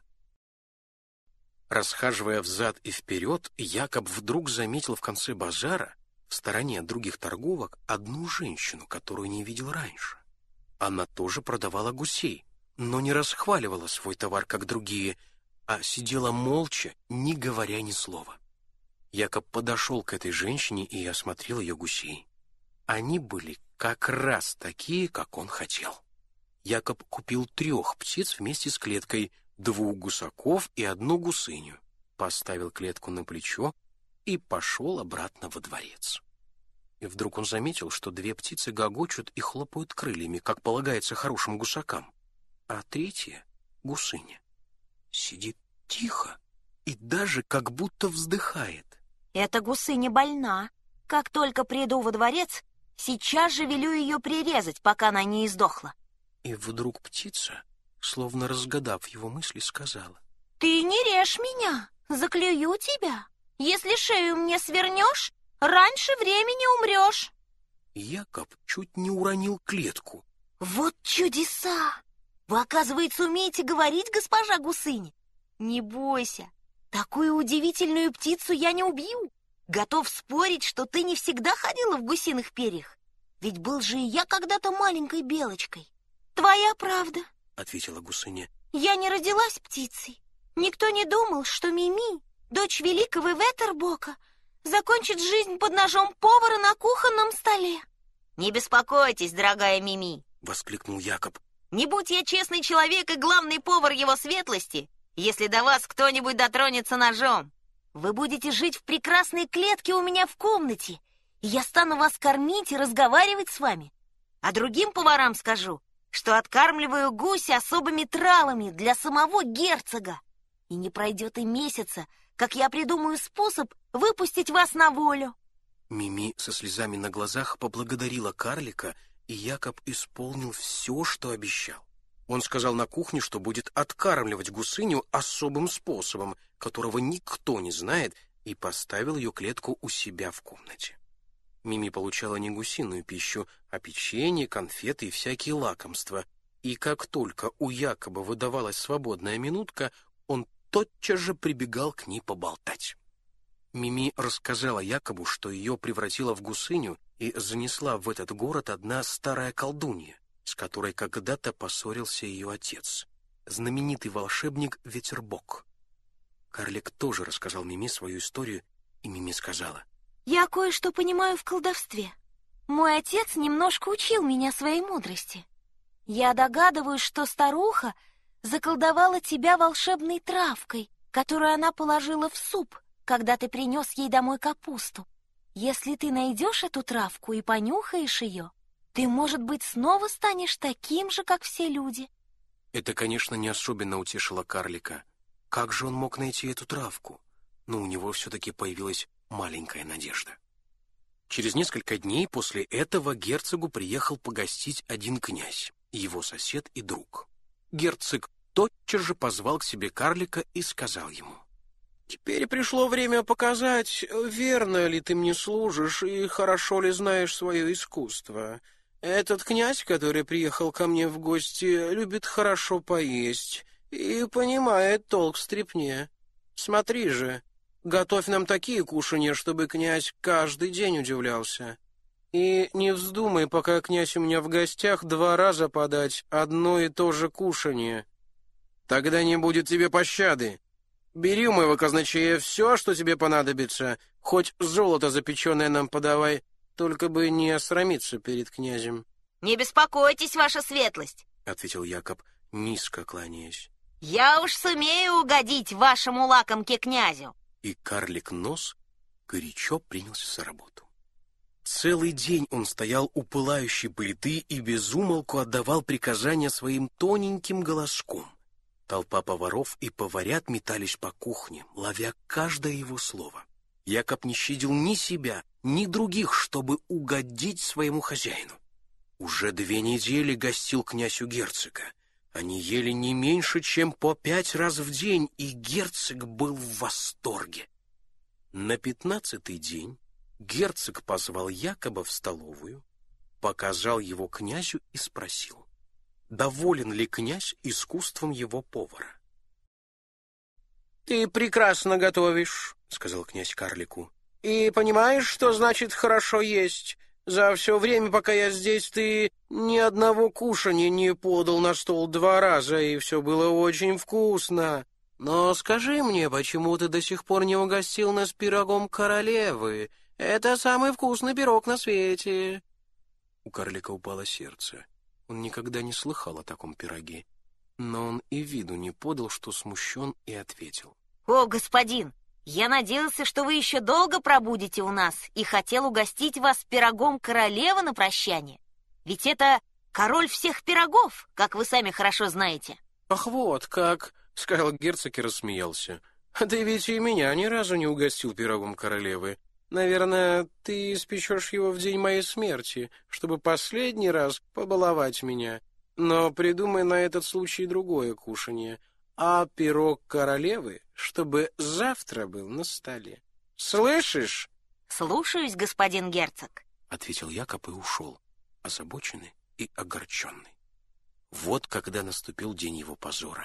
Расхаживая взад и вперед, Якоб вдруг заметил в конце базара, в стороне от других торговок, одну женщину, которую не видел раньше. Она тоже продавала гусей, но не расхваливала свой товар, как другие, а сидела молча, не говоря ни слова. Якоб подошел к этой женщине и осмотрел ее гусей. Они были как раз такие, как он хотел. Якоб купил 3 птиц вместе с клеткой, 2 гусаков и 1 гусыню, поставил клетку на плечо и пошел обратно во дворец. И вдруг он заметил, что 2 птицы гогочут и хлопают крыльями, как полагается хорошим гусакам, а 3-я, гусыня, сидит тихо и даже как будто вздыхает. Эта гусыня больна. Как только приду во дворец, сейчас же велю ее прирезать, пока она не издохла. И вдруг птица, словно разгадав его мысли, сказала: Ты не режь меня, заклюю тебя. Если шею мне свернешь, раньше времени умрешь. Якоб чуть не уронил клетку. Вот чудеса! Вы, оказывается, умеете говорить, госпожа гусыня. Не бойся, такую удивительную птицу я не убью. Готов спорить, что ты не всегда ходила в гусиных перьях. Ведь был же и я когда-то маленькой белочкой. Твоя правда, — ответила гусыня. Я не родилась птицей. Никто не думал, что Мими, дочь великого Ветербока, закончит жизнь под ножом повара на кухонном столе. Не беспокойтесь, дорогая Мими, — воскликнул Якоб. Не будь я честный человек и главный повар его светлости, если до вас кто-нибудь дотронется ножом. Вы будете жить в прекрасной клетке у меня в комнате, и я стану вас кормить и разговаривать с вами. А другим поварам скажу, что откармливаю гуся особыми травами для самого герцога. И не пройдет и месяца, как я придумаю способ выпустить вас на волю. Мими со слезами на глазах поблагодарила карлика, и Якоб исполнил все, что обещал. Он сказал на кухне, что будет откармливать гусыню особым способом, которого никто не знает, и поставил ее клетку у себя в комнате. Мими получала не гусиную пищу, а печенье, конфеты и всякие лакомства. И как только у Якоба выдавалась свободная минутка, он тотчас же прибегал к ней поболтать. Мими рассказала Якобу, что ее превратила в гусыню и занесла в этот город одна старая колдунья, с которой когда-то поссорился ее отец, знаменитый волшебник Ветербок. Карлик тоже рассказал Мими свою историю, и Мими сказала: «Я кое-что понимаю в колдовстве. Мой отец немножко учил меня своей мудрости. Я догадываюсь, что старуха заколдовала тебя волшебной травкой, которую она положила в суп, когда ты принес ей домой капусту. Если ты найдешь эту травку и понюхаешь ее, ты, может быть, снова станешь таким же, как все люди». Это, конечно, не особенно утешило карлика. Как же он мог найти эту травку? Но у него все-таки появилась маленькая надежда. Через несколько дней после этого герцогу приехал погостить один князь, его сосед и друг. Герцог тотчас же позвал к себе карлика и сказал ему: «Теперь пришло время показать, верно ли ты мне служишь и хорошо ли знаешь свое искусство. Этот князь, который приехал ко мне в гости, любит хорошо поесть и понимает толк в стряпне. Смотри же, готовь нам такие кушанья, чтобы князь каждый день удивлялся. И не вздумай, пока князь у меня в гостях, 2 раза подать одно и то же кушанье. Тогда не будет тебе пощады. Бери у моего казначея все, что тебе понадобится, хоть золото запеченное нам подавай, только бы не осрамиться перед князем». «Не беспокойтесь, ваша светлость», — ответил Якоб, низко кланяясь. «я уж сумею угодить вашему лакомке князю». И карлик Нос горячо принялся за работу. Целый день он стоял у пылающей плиты и без умолку отдавал приказания своим тоненьким голоском. Толпа поваров и поварят метались по кухне, ловя каждое его слово. Якоб не щадил ни себя, ни других, чтобы угодить своему хозяину. Уже 2 недели гостил князь у герцога. Они ели не меньше, чем по 5 раз в день, и герцог был в восторге. На 15-й день герцог позвал Якоба в столовую, показал его князю и спросил, доволен ли князь искусством его повара. «Ты прекрасно готовишь», — сказал князь карлику, «и понимаешь, что значит хорошо есть. За все время, пока я здесь, ты ни одного кушанья не подал на стол 2 раза, и все было очень вкусно. Но скажи мне, почему ты до сих пор не угостил нас пирогом королевы? Это самый вкусный пирог на свете». У карлика упало сердце. Он никогда не слыхал о таком пироге, но он и виду не подал, что смущен, и ответил: «О, господин, я надеялся, что вы еще долго пробудете у нас и хотел угостить вас пирогом королевы на прощание. Ведь это король всех пирогов, как вы сами хорошо знаете». «Ах, вот как!» — сказал герцог и рассмеялся. «Ты ведь и меня ни разу не угостил пирогом королевы. Наверное, ты испечешь его в день моей смерти, чтобы последний раз побаловать меня. Но придумай на этот случай другое кушанье, а пирог королевы, чтобы завтра был на столе. Слышишь?» «Слушаюсь, господин герцог», — ответил Якоб и ушел, озабоченный и огорченный. Вот когда наступил день его позора.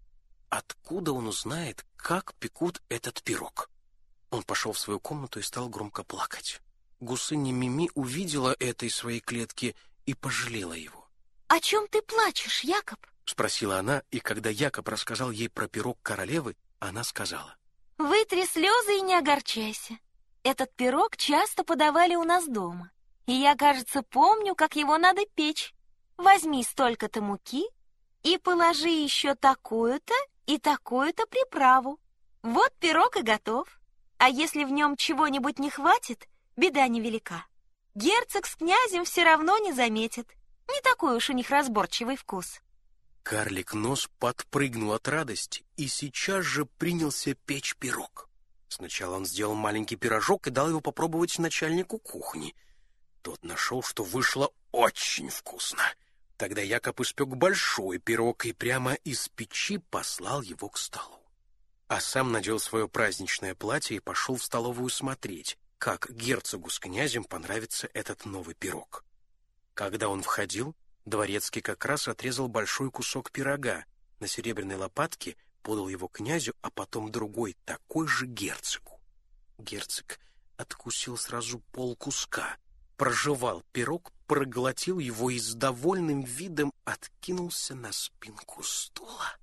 Откуда он узнает, как пекут этот пирог? Он пошел в свою комнату и стал громко плакать. Гусыня Мими увидела это из своей клетки и пожалела его. «О чем ты плачешь, Якоб?» — спросила она, и когда Якоб рассказал ей про пирог королевы, она сказала: «Вытри слезы и не огорчайся. Этот пирог часто подавали у нас дома, и я, кажется, помню, как его надо печь. Возьми столько-то муки и положи еще такую-то и такую-то приправу. Вот пирог и готов. А если в нем чего-нибудь не хватит, беда невелика. Герцог с князем все равно не заметят. Не такой уж у них разборчивый вкус». Карлик Нос подпрыгнул от радости и сейчас же принялся печь пирог. Сначала он сделал маленький пирожок и дал его попробовать начальнику кухни. Тот нашел, что вышло очень вкусно. Тогда Якоб испек большой пирог и прямо из печи послал его к столу. А сам надел свое праздничное платье и пошел в столовую смотреть, как герцогу с князем понравится этот новый пирог. Когда он входил, дворецкий как раз отрезал большой кусок пирога, на серебряной лопатке подал его князю, а потом другой, такой же герцогу. Герцог откусил сразу полкуска, прожевал пирог, проглотил его и с довольным видом откинулся на спинку стула.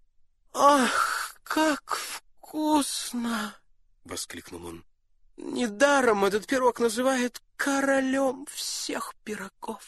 «Ах, как вкусно!» — воскликнул он. «Недаром этот пирог называют королем всех пирогов.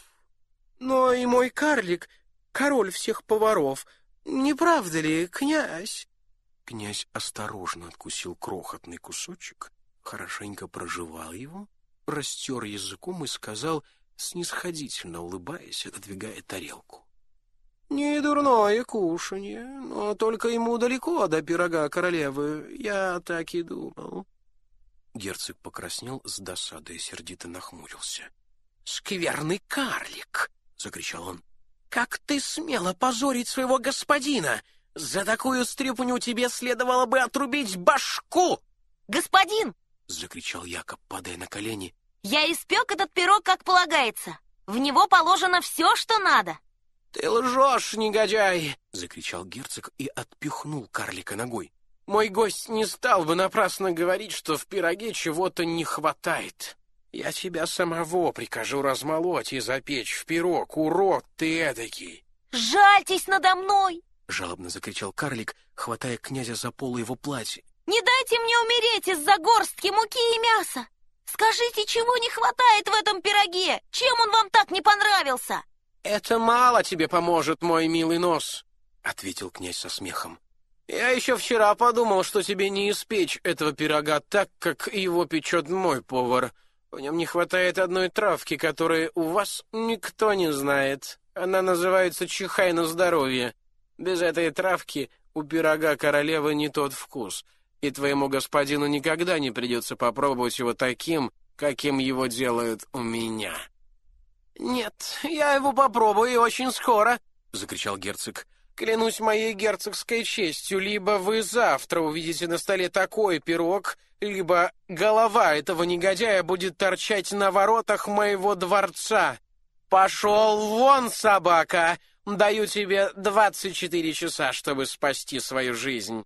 Но и мой карлик — король всех поваров. Не правда ли, князь?» Князь осторожно откусил крохотный кусочек, хорошенько прожевал его, растер языком и сказал, снисходительно улыбаясь, отодвигая тарелку: «Не дурное кушанье, но только ему далеко до пирога королевы, я так и думал». Герцог покраснел с досадой и сердито нахмурился. «Скверный карлик!» — закричал он. «Как ты смело позорить своего господина! За такую стряпню тебе следовало бы отрубить башку!» «Господин!» — закричал Якоб, падая на колени. «Я испек этот пирог, как полагается. В него положено все, что надо». «Ты лжешь, негодяй!» — закричал герцог и отпихнул карлика ногой. «Мой гость не стал бы напрасно говорить, что в пироге чего-то не хватает. Я тебя самого прикажу размолоть и запечь в пирог, урод ты эдакий!» «Жальтесь надо мной!» — жалобно закричал карлик, хватая князя за полу его платья. «Не дайте мне умереть из-за горстки муки и мяса! Скажите, чего не хватает в этом пироге? Чем он вам так не понравился?» «Это мало тебе поможет, мой милый нос», — ответил князь со смехом. «Я еще вчера подумал, что тебе не испечь этого пирога так, как его печет мой повар. В нем не хватает одной травки, которую у вас никто не знает. Она называется чихай на здоровье. Без этой травки у пирога королевы не тот вкус, и твоему господину никогда не придется попробовать его таким, каким его делают у меня». «Нет, я его попробую и очень скоро», — закричал герцог. «Клянусь моей герцогской честью, либо вы завтра увидите на столе такой пирог, либо голова этого негодяя будет торчать на воротах моего дворца. Пошел вон, собака! Даю тебе 24 часа, чтобы спасти свою жизнь».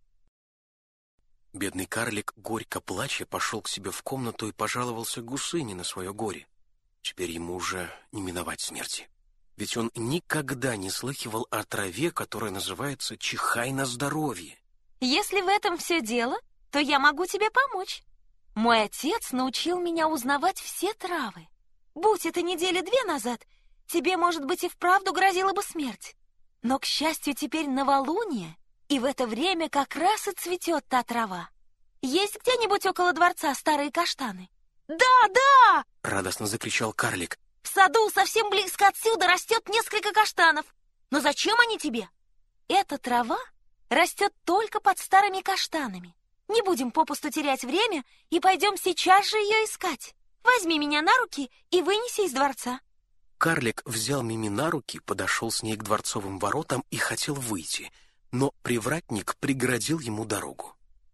Бедный карлик, горько плача, пошел к себе в комнату и пожаловался гусыне на свое горе. Теперь ему уже не миновать смерти. Ведь он никогда не слыхивал о траве, которая называется чихай на здоровье. «Если в этом все дело, то я могу тебе помочь. Мой отец научил меня узнавать все травы. Будь это недели 2 назад, тебе, может быть, и вправду грозила бы смерть. Но, к счастью, теперь новолуние, и в это время как раз и цветет та трава. Есть где-нибудь около дворца старые каштаны?» «Да!» — радостно закричал карлик. «В саду совсем близко отсюда растет несколько каштанов. Но зачем они тебе? Эта трава растет только под старыми каштанами. Не будем попусту терять время и пойдем сейчас же ее искать. Возьми меня на руки и вынеси из дворца». Карлик взял Мими на руки, подошел с ней к дворцовым воротам и хотел выйти, но привратник преградил ему дорогу.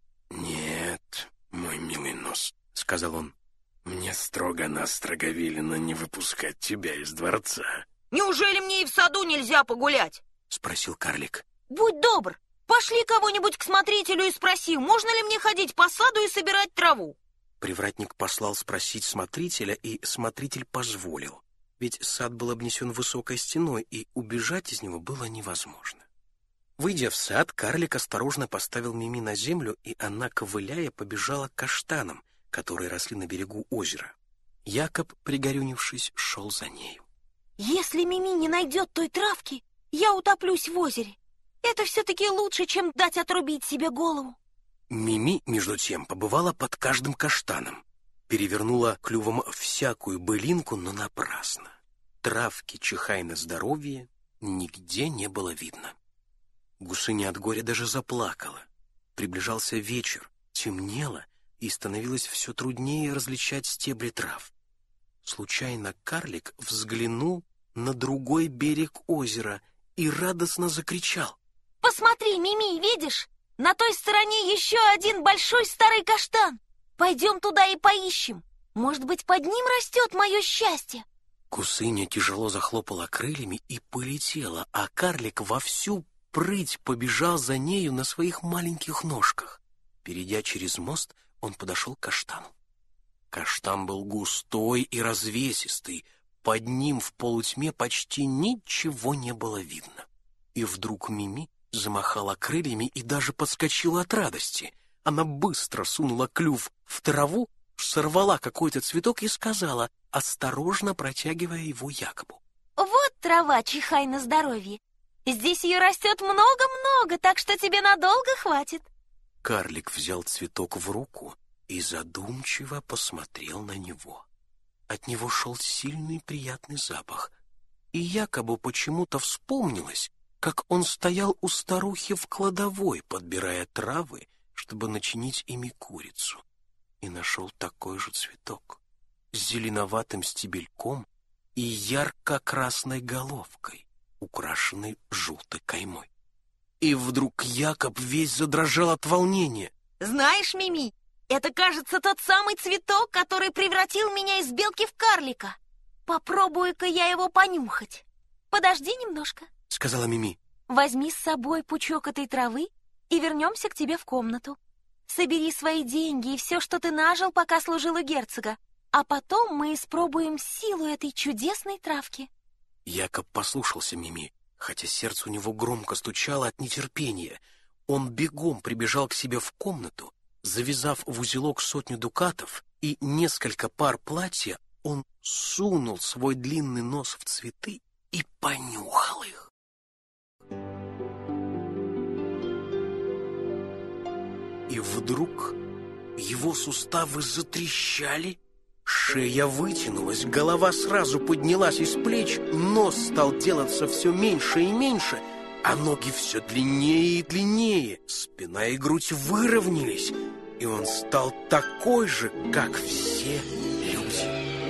«Нет, мой милый нос», — сказал он, — «мне строго-настрого велено не выпускать тебя из дворца». «Неужели мне и в саду нельзя погулять?» — спросил карлик. «Будь добр, пошли кого-нибудь к смотрителю и спроси, можно ли мне ходить по саду и собирать траву». Привратник послал спросить смотрителя, и смотритель позволил, ведь сад был обнесен высокой стеной, и убежать из него было невозможно. Выйдя в сад, карлик осторожно поставил Мими на землю, и она, ковыляя, побежала к каштанам, которые росли на берегу озера. Якоб, пригорюнившись, шел за нею. «Если Мими не найдет той травки, я утоплюсь в озере. Это все-таки лучше, чем дать отрубить себе голову». Мими, между тем, побывала под каждым каштаном, перевернула клювом всякую былинку, но напрасно. Травки чихай на здоровье нигде не было видно. Гусыня от горя даже заплакала. Приближался вечер, темнело, и становилось все труднее различать стебли трав. Случайно карлик взглянул на другой берег озера и радостно закричал. Посмотри, Мими, видишь? На той стороне еще один большой старый каштан. Пойдем туда и поищем. Может быть, под ним растет мое счастье. Кусыня тяжело захлопала крыльями и полетела, а карлик во всю прыть побежал за нею на своих маленьких ножках. Перейдя через мост, он подошел к каштану. Каштан был густой и развесистый, под ним в полутьме почти ничего не было видно. И вдруг Мими замахала крыльями и даже подскочила от радости. Она быстро сунула клюв в траву, сорвала какой-то цветок и сказала, осторожно протягивая его Якобу. Вот трава, чихай на здоровье. Здесь ее растет много-много, так что тебе надолго хватит. Карлик взял цветок в руку и задумчиво посмотрел на него. От него шел сильный приятный запах, и Якобу почему-то вспомнилось, как он стоял у старухи в кладовой, подбирая травы, чтобы начинить ими курицу, и нашел такой же цветок с зеленоватым стебельком и ярко-красной головкой, украшенной желтой каймой. И вдруг Якоб весь задрожал от волнения. Знаешь, Мими, это, кажется, тот самый цветок, который превратил меня из белки в карлика. Попробую-ка я его понюхать. Подожди немножко, сказала Мими. Возьми с собой пучок этой травы и вернемся к тебе в комнату. Собери свои деньги и все, что ты нажил, пока служил у герцога, а потом мы испробуем силу этой чудесной травки. Якоб послушался Мими, хотя сердце у него громко стучало от нетерпения. Он бегом прибежал к себе в комнату, завязав в узелок 100 дукатов и несколько пар платья, он сунул свой длинный нос в цветы и понюхал их. И вдруг его суставы затрещали, шея вытянулась, голова сразу поднялась из плеч, нос стал делаться все меньше и меньше, а ноги все длиннее и длиннее, спина и грудь выровнялись, и он стал такой же, как все люди.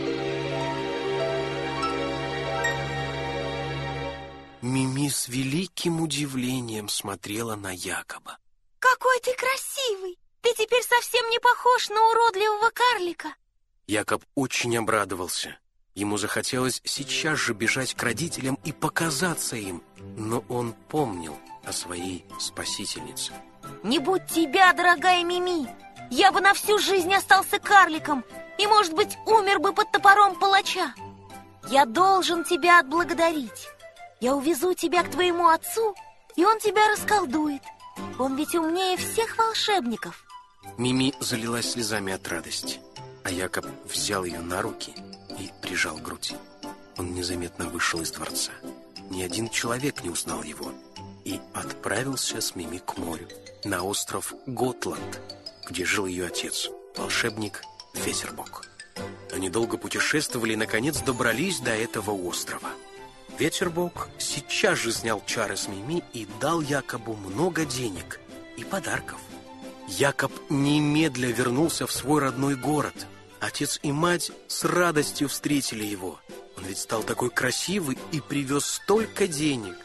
Мими с великим удивлением смотрела на Якоба. Какой ты красивый! Ты теперь совсем не похож на уродливого карлика. Якоб очень обрадовался. Ему захотелось сейчас же бежать к родителям и показаться им, но он помнил о своей спасительнице. Не будь тебя, дорогая Мими, я бы на всю жизнь остался карликом и, может быть, умер бы под топором палача. Я должен тебя отблагодарить. Я увезу тебя к твоему отцу, и он тебя расколдует. Он ведь умнее всех волшебников. Мими залилась слезами от радости, а Якоб взял ее на руки и прижал к груди. Он незаметно вышел из дворца. Ни один человек не узнал его и отправился с Мими к морю, на остров Готланд, где жил ее отец, волшебник Ветербок. Они долго путешествовали и, наконец, добрались до этого острова. Ветербок сейчас же снял чары с Мими и дал Якобу много денег и подарков. Якоб немедля вернулся в свой родной город. Отец и мать с радостью встретили его. Он ведь стал такой красивый и привез столько денег.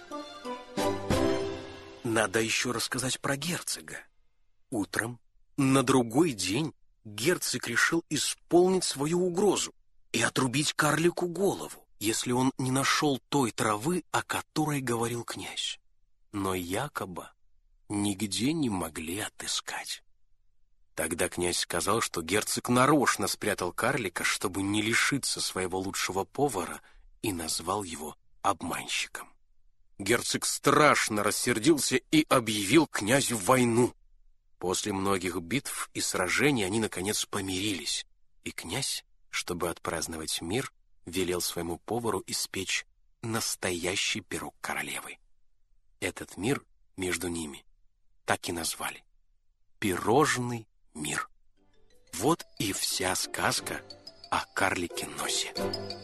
Надо еще рассказать про герцога. Утром, на другой день, герцог решил исполнить свою угрозу и отрубить карлику голову, если он не нашел той травы, о которой говорил князь. Но Якоба нигде не могли отыскать. Тогда князь сказал, что герцог нарочно спрятал карлика, чтобы не лишиться своего лучшего повара, и назвал его обманщиком. Герцог страшно рассердился и объявил князю войну. После многих битв и сражений они, наконец, помирились, и князь, чтобы отпраздновать мир, велел своему повару испечь настоящий пирог королевы. Этот мир между ними так и назвали — Пирожный мир. Вот и вся сказка о карлике Носе.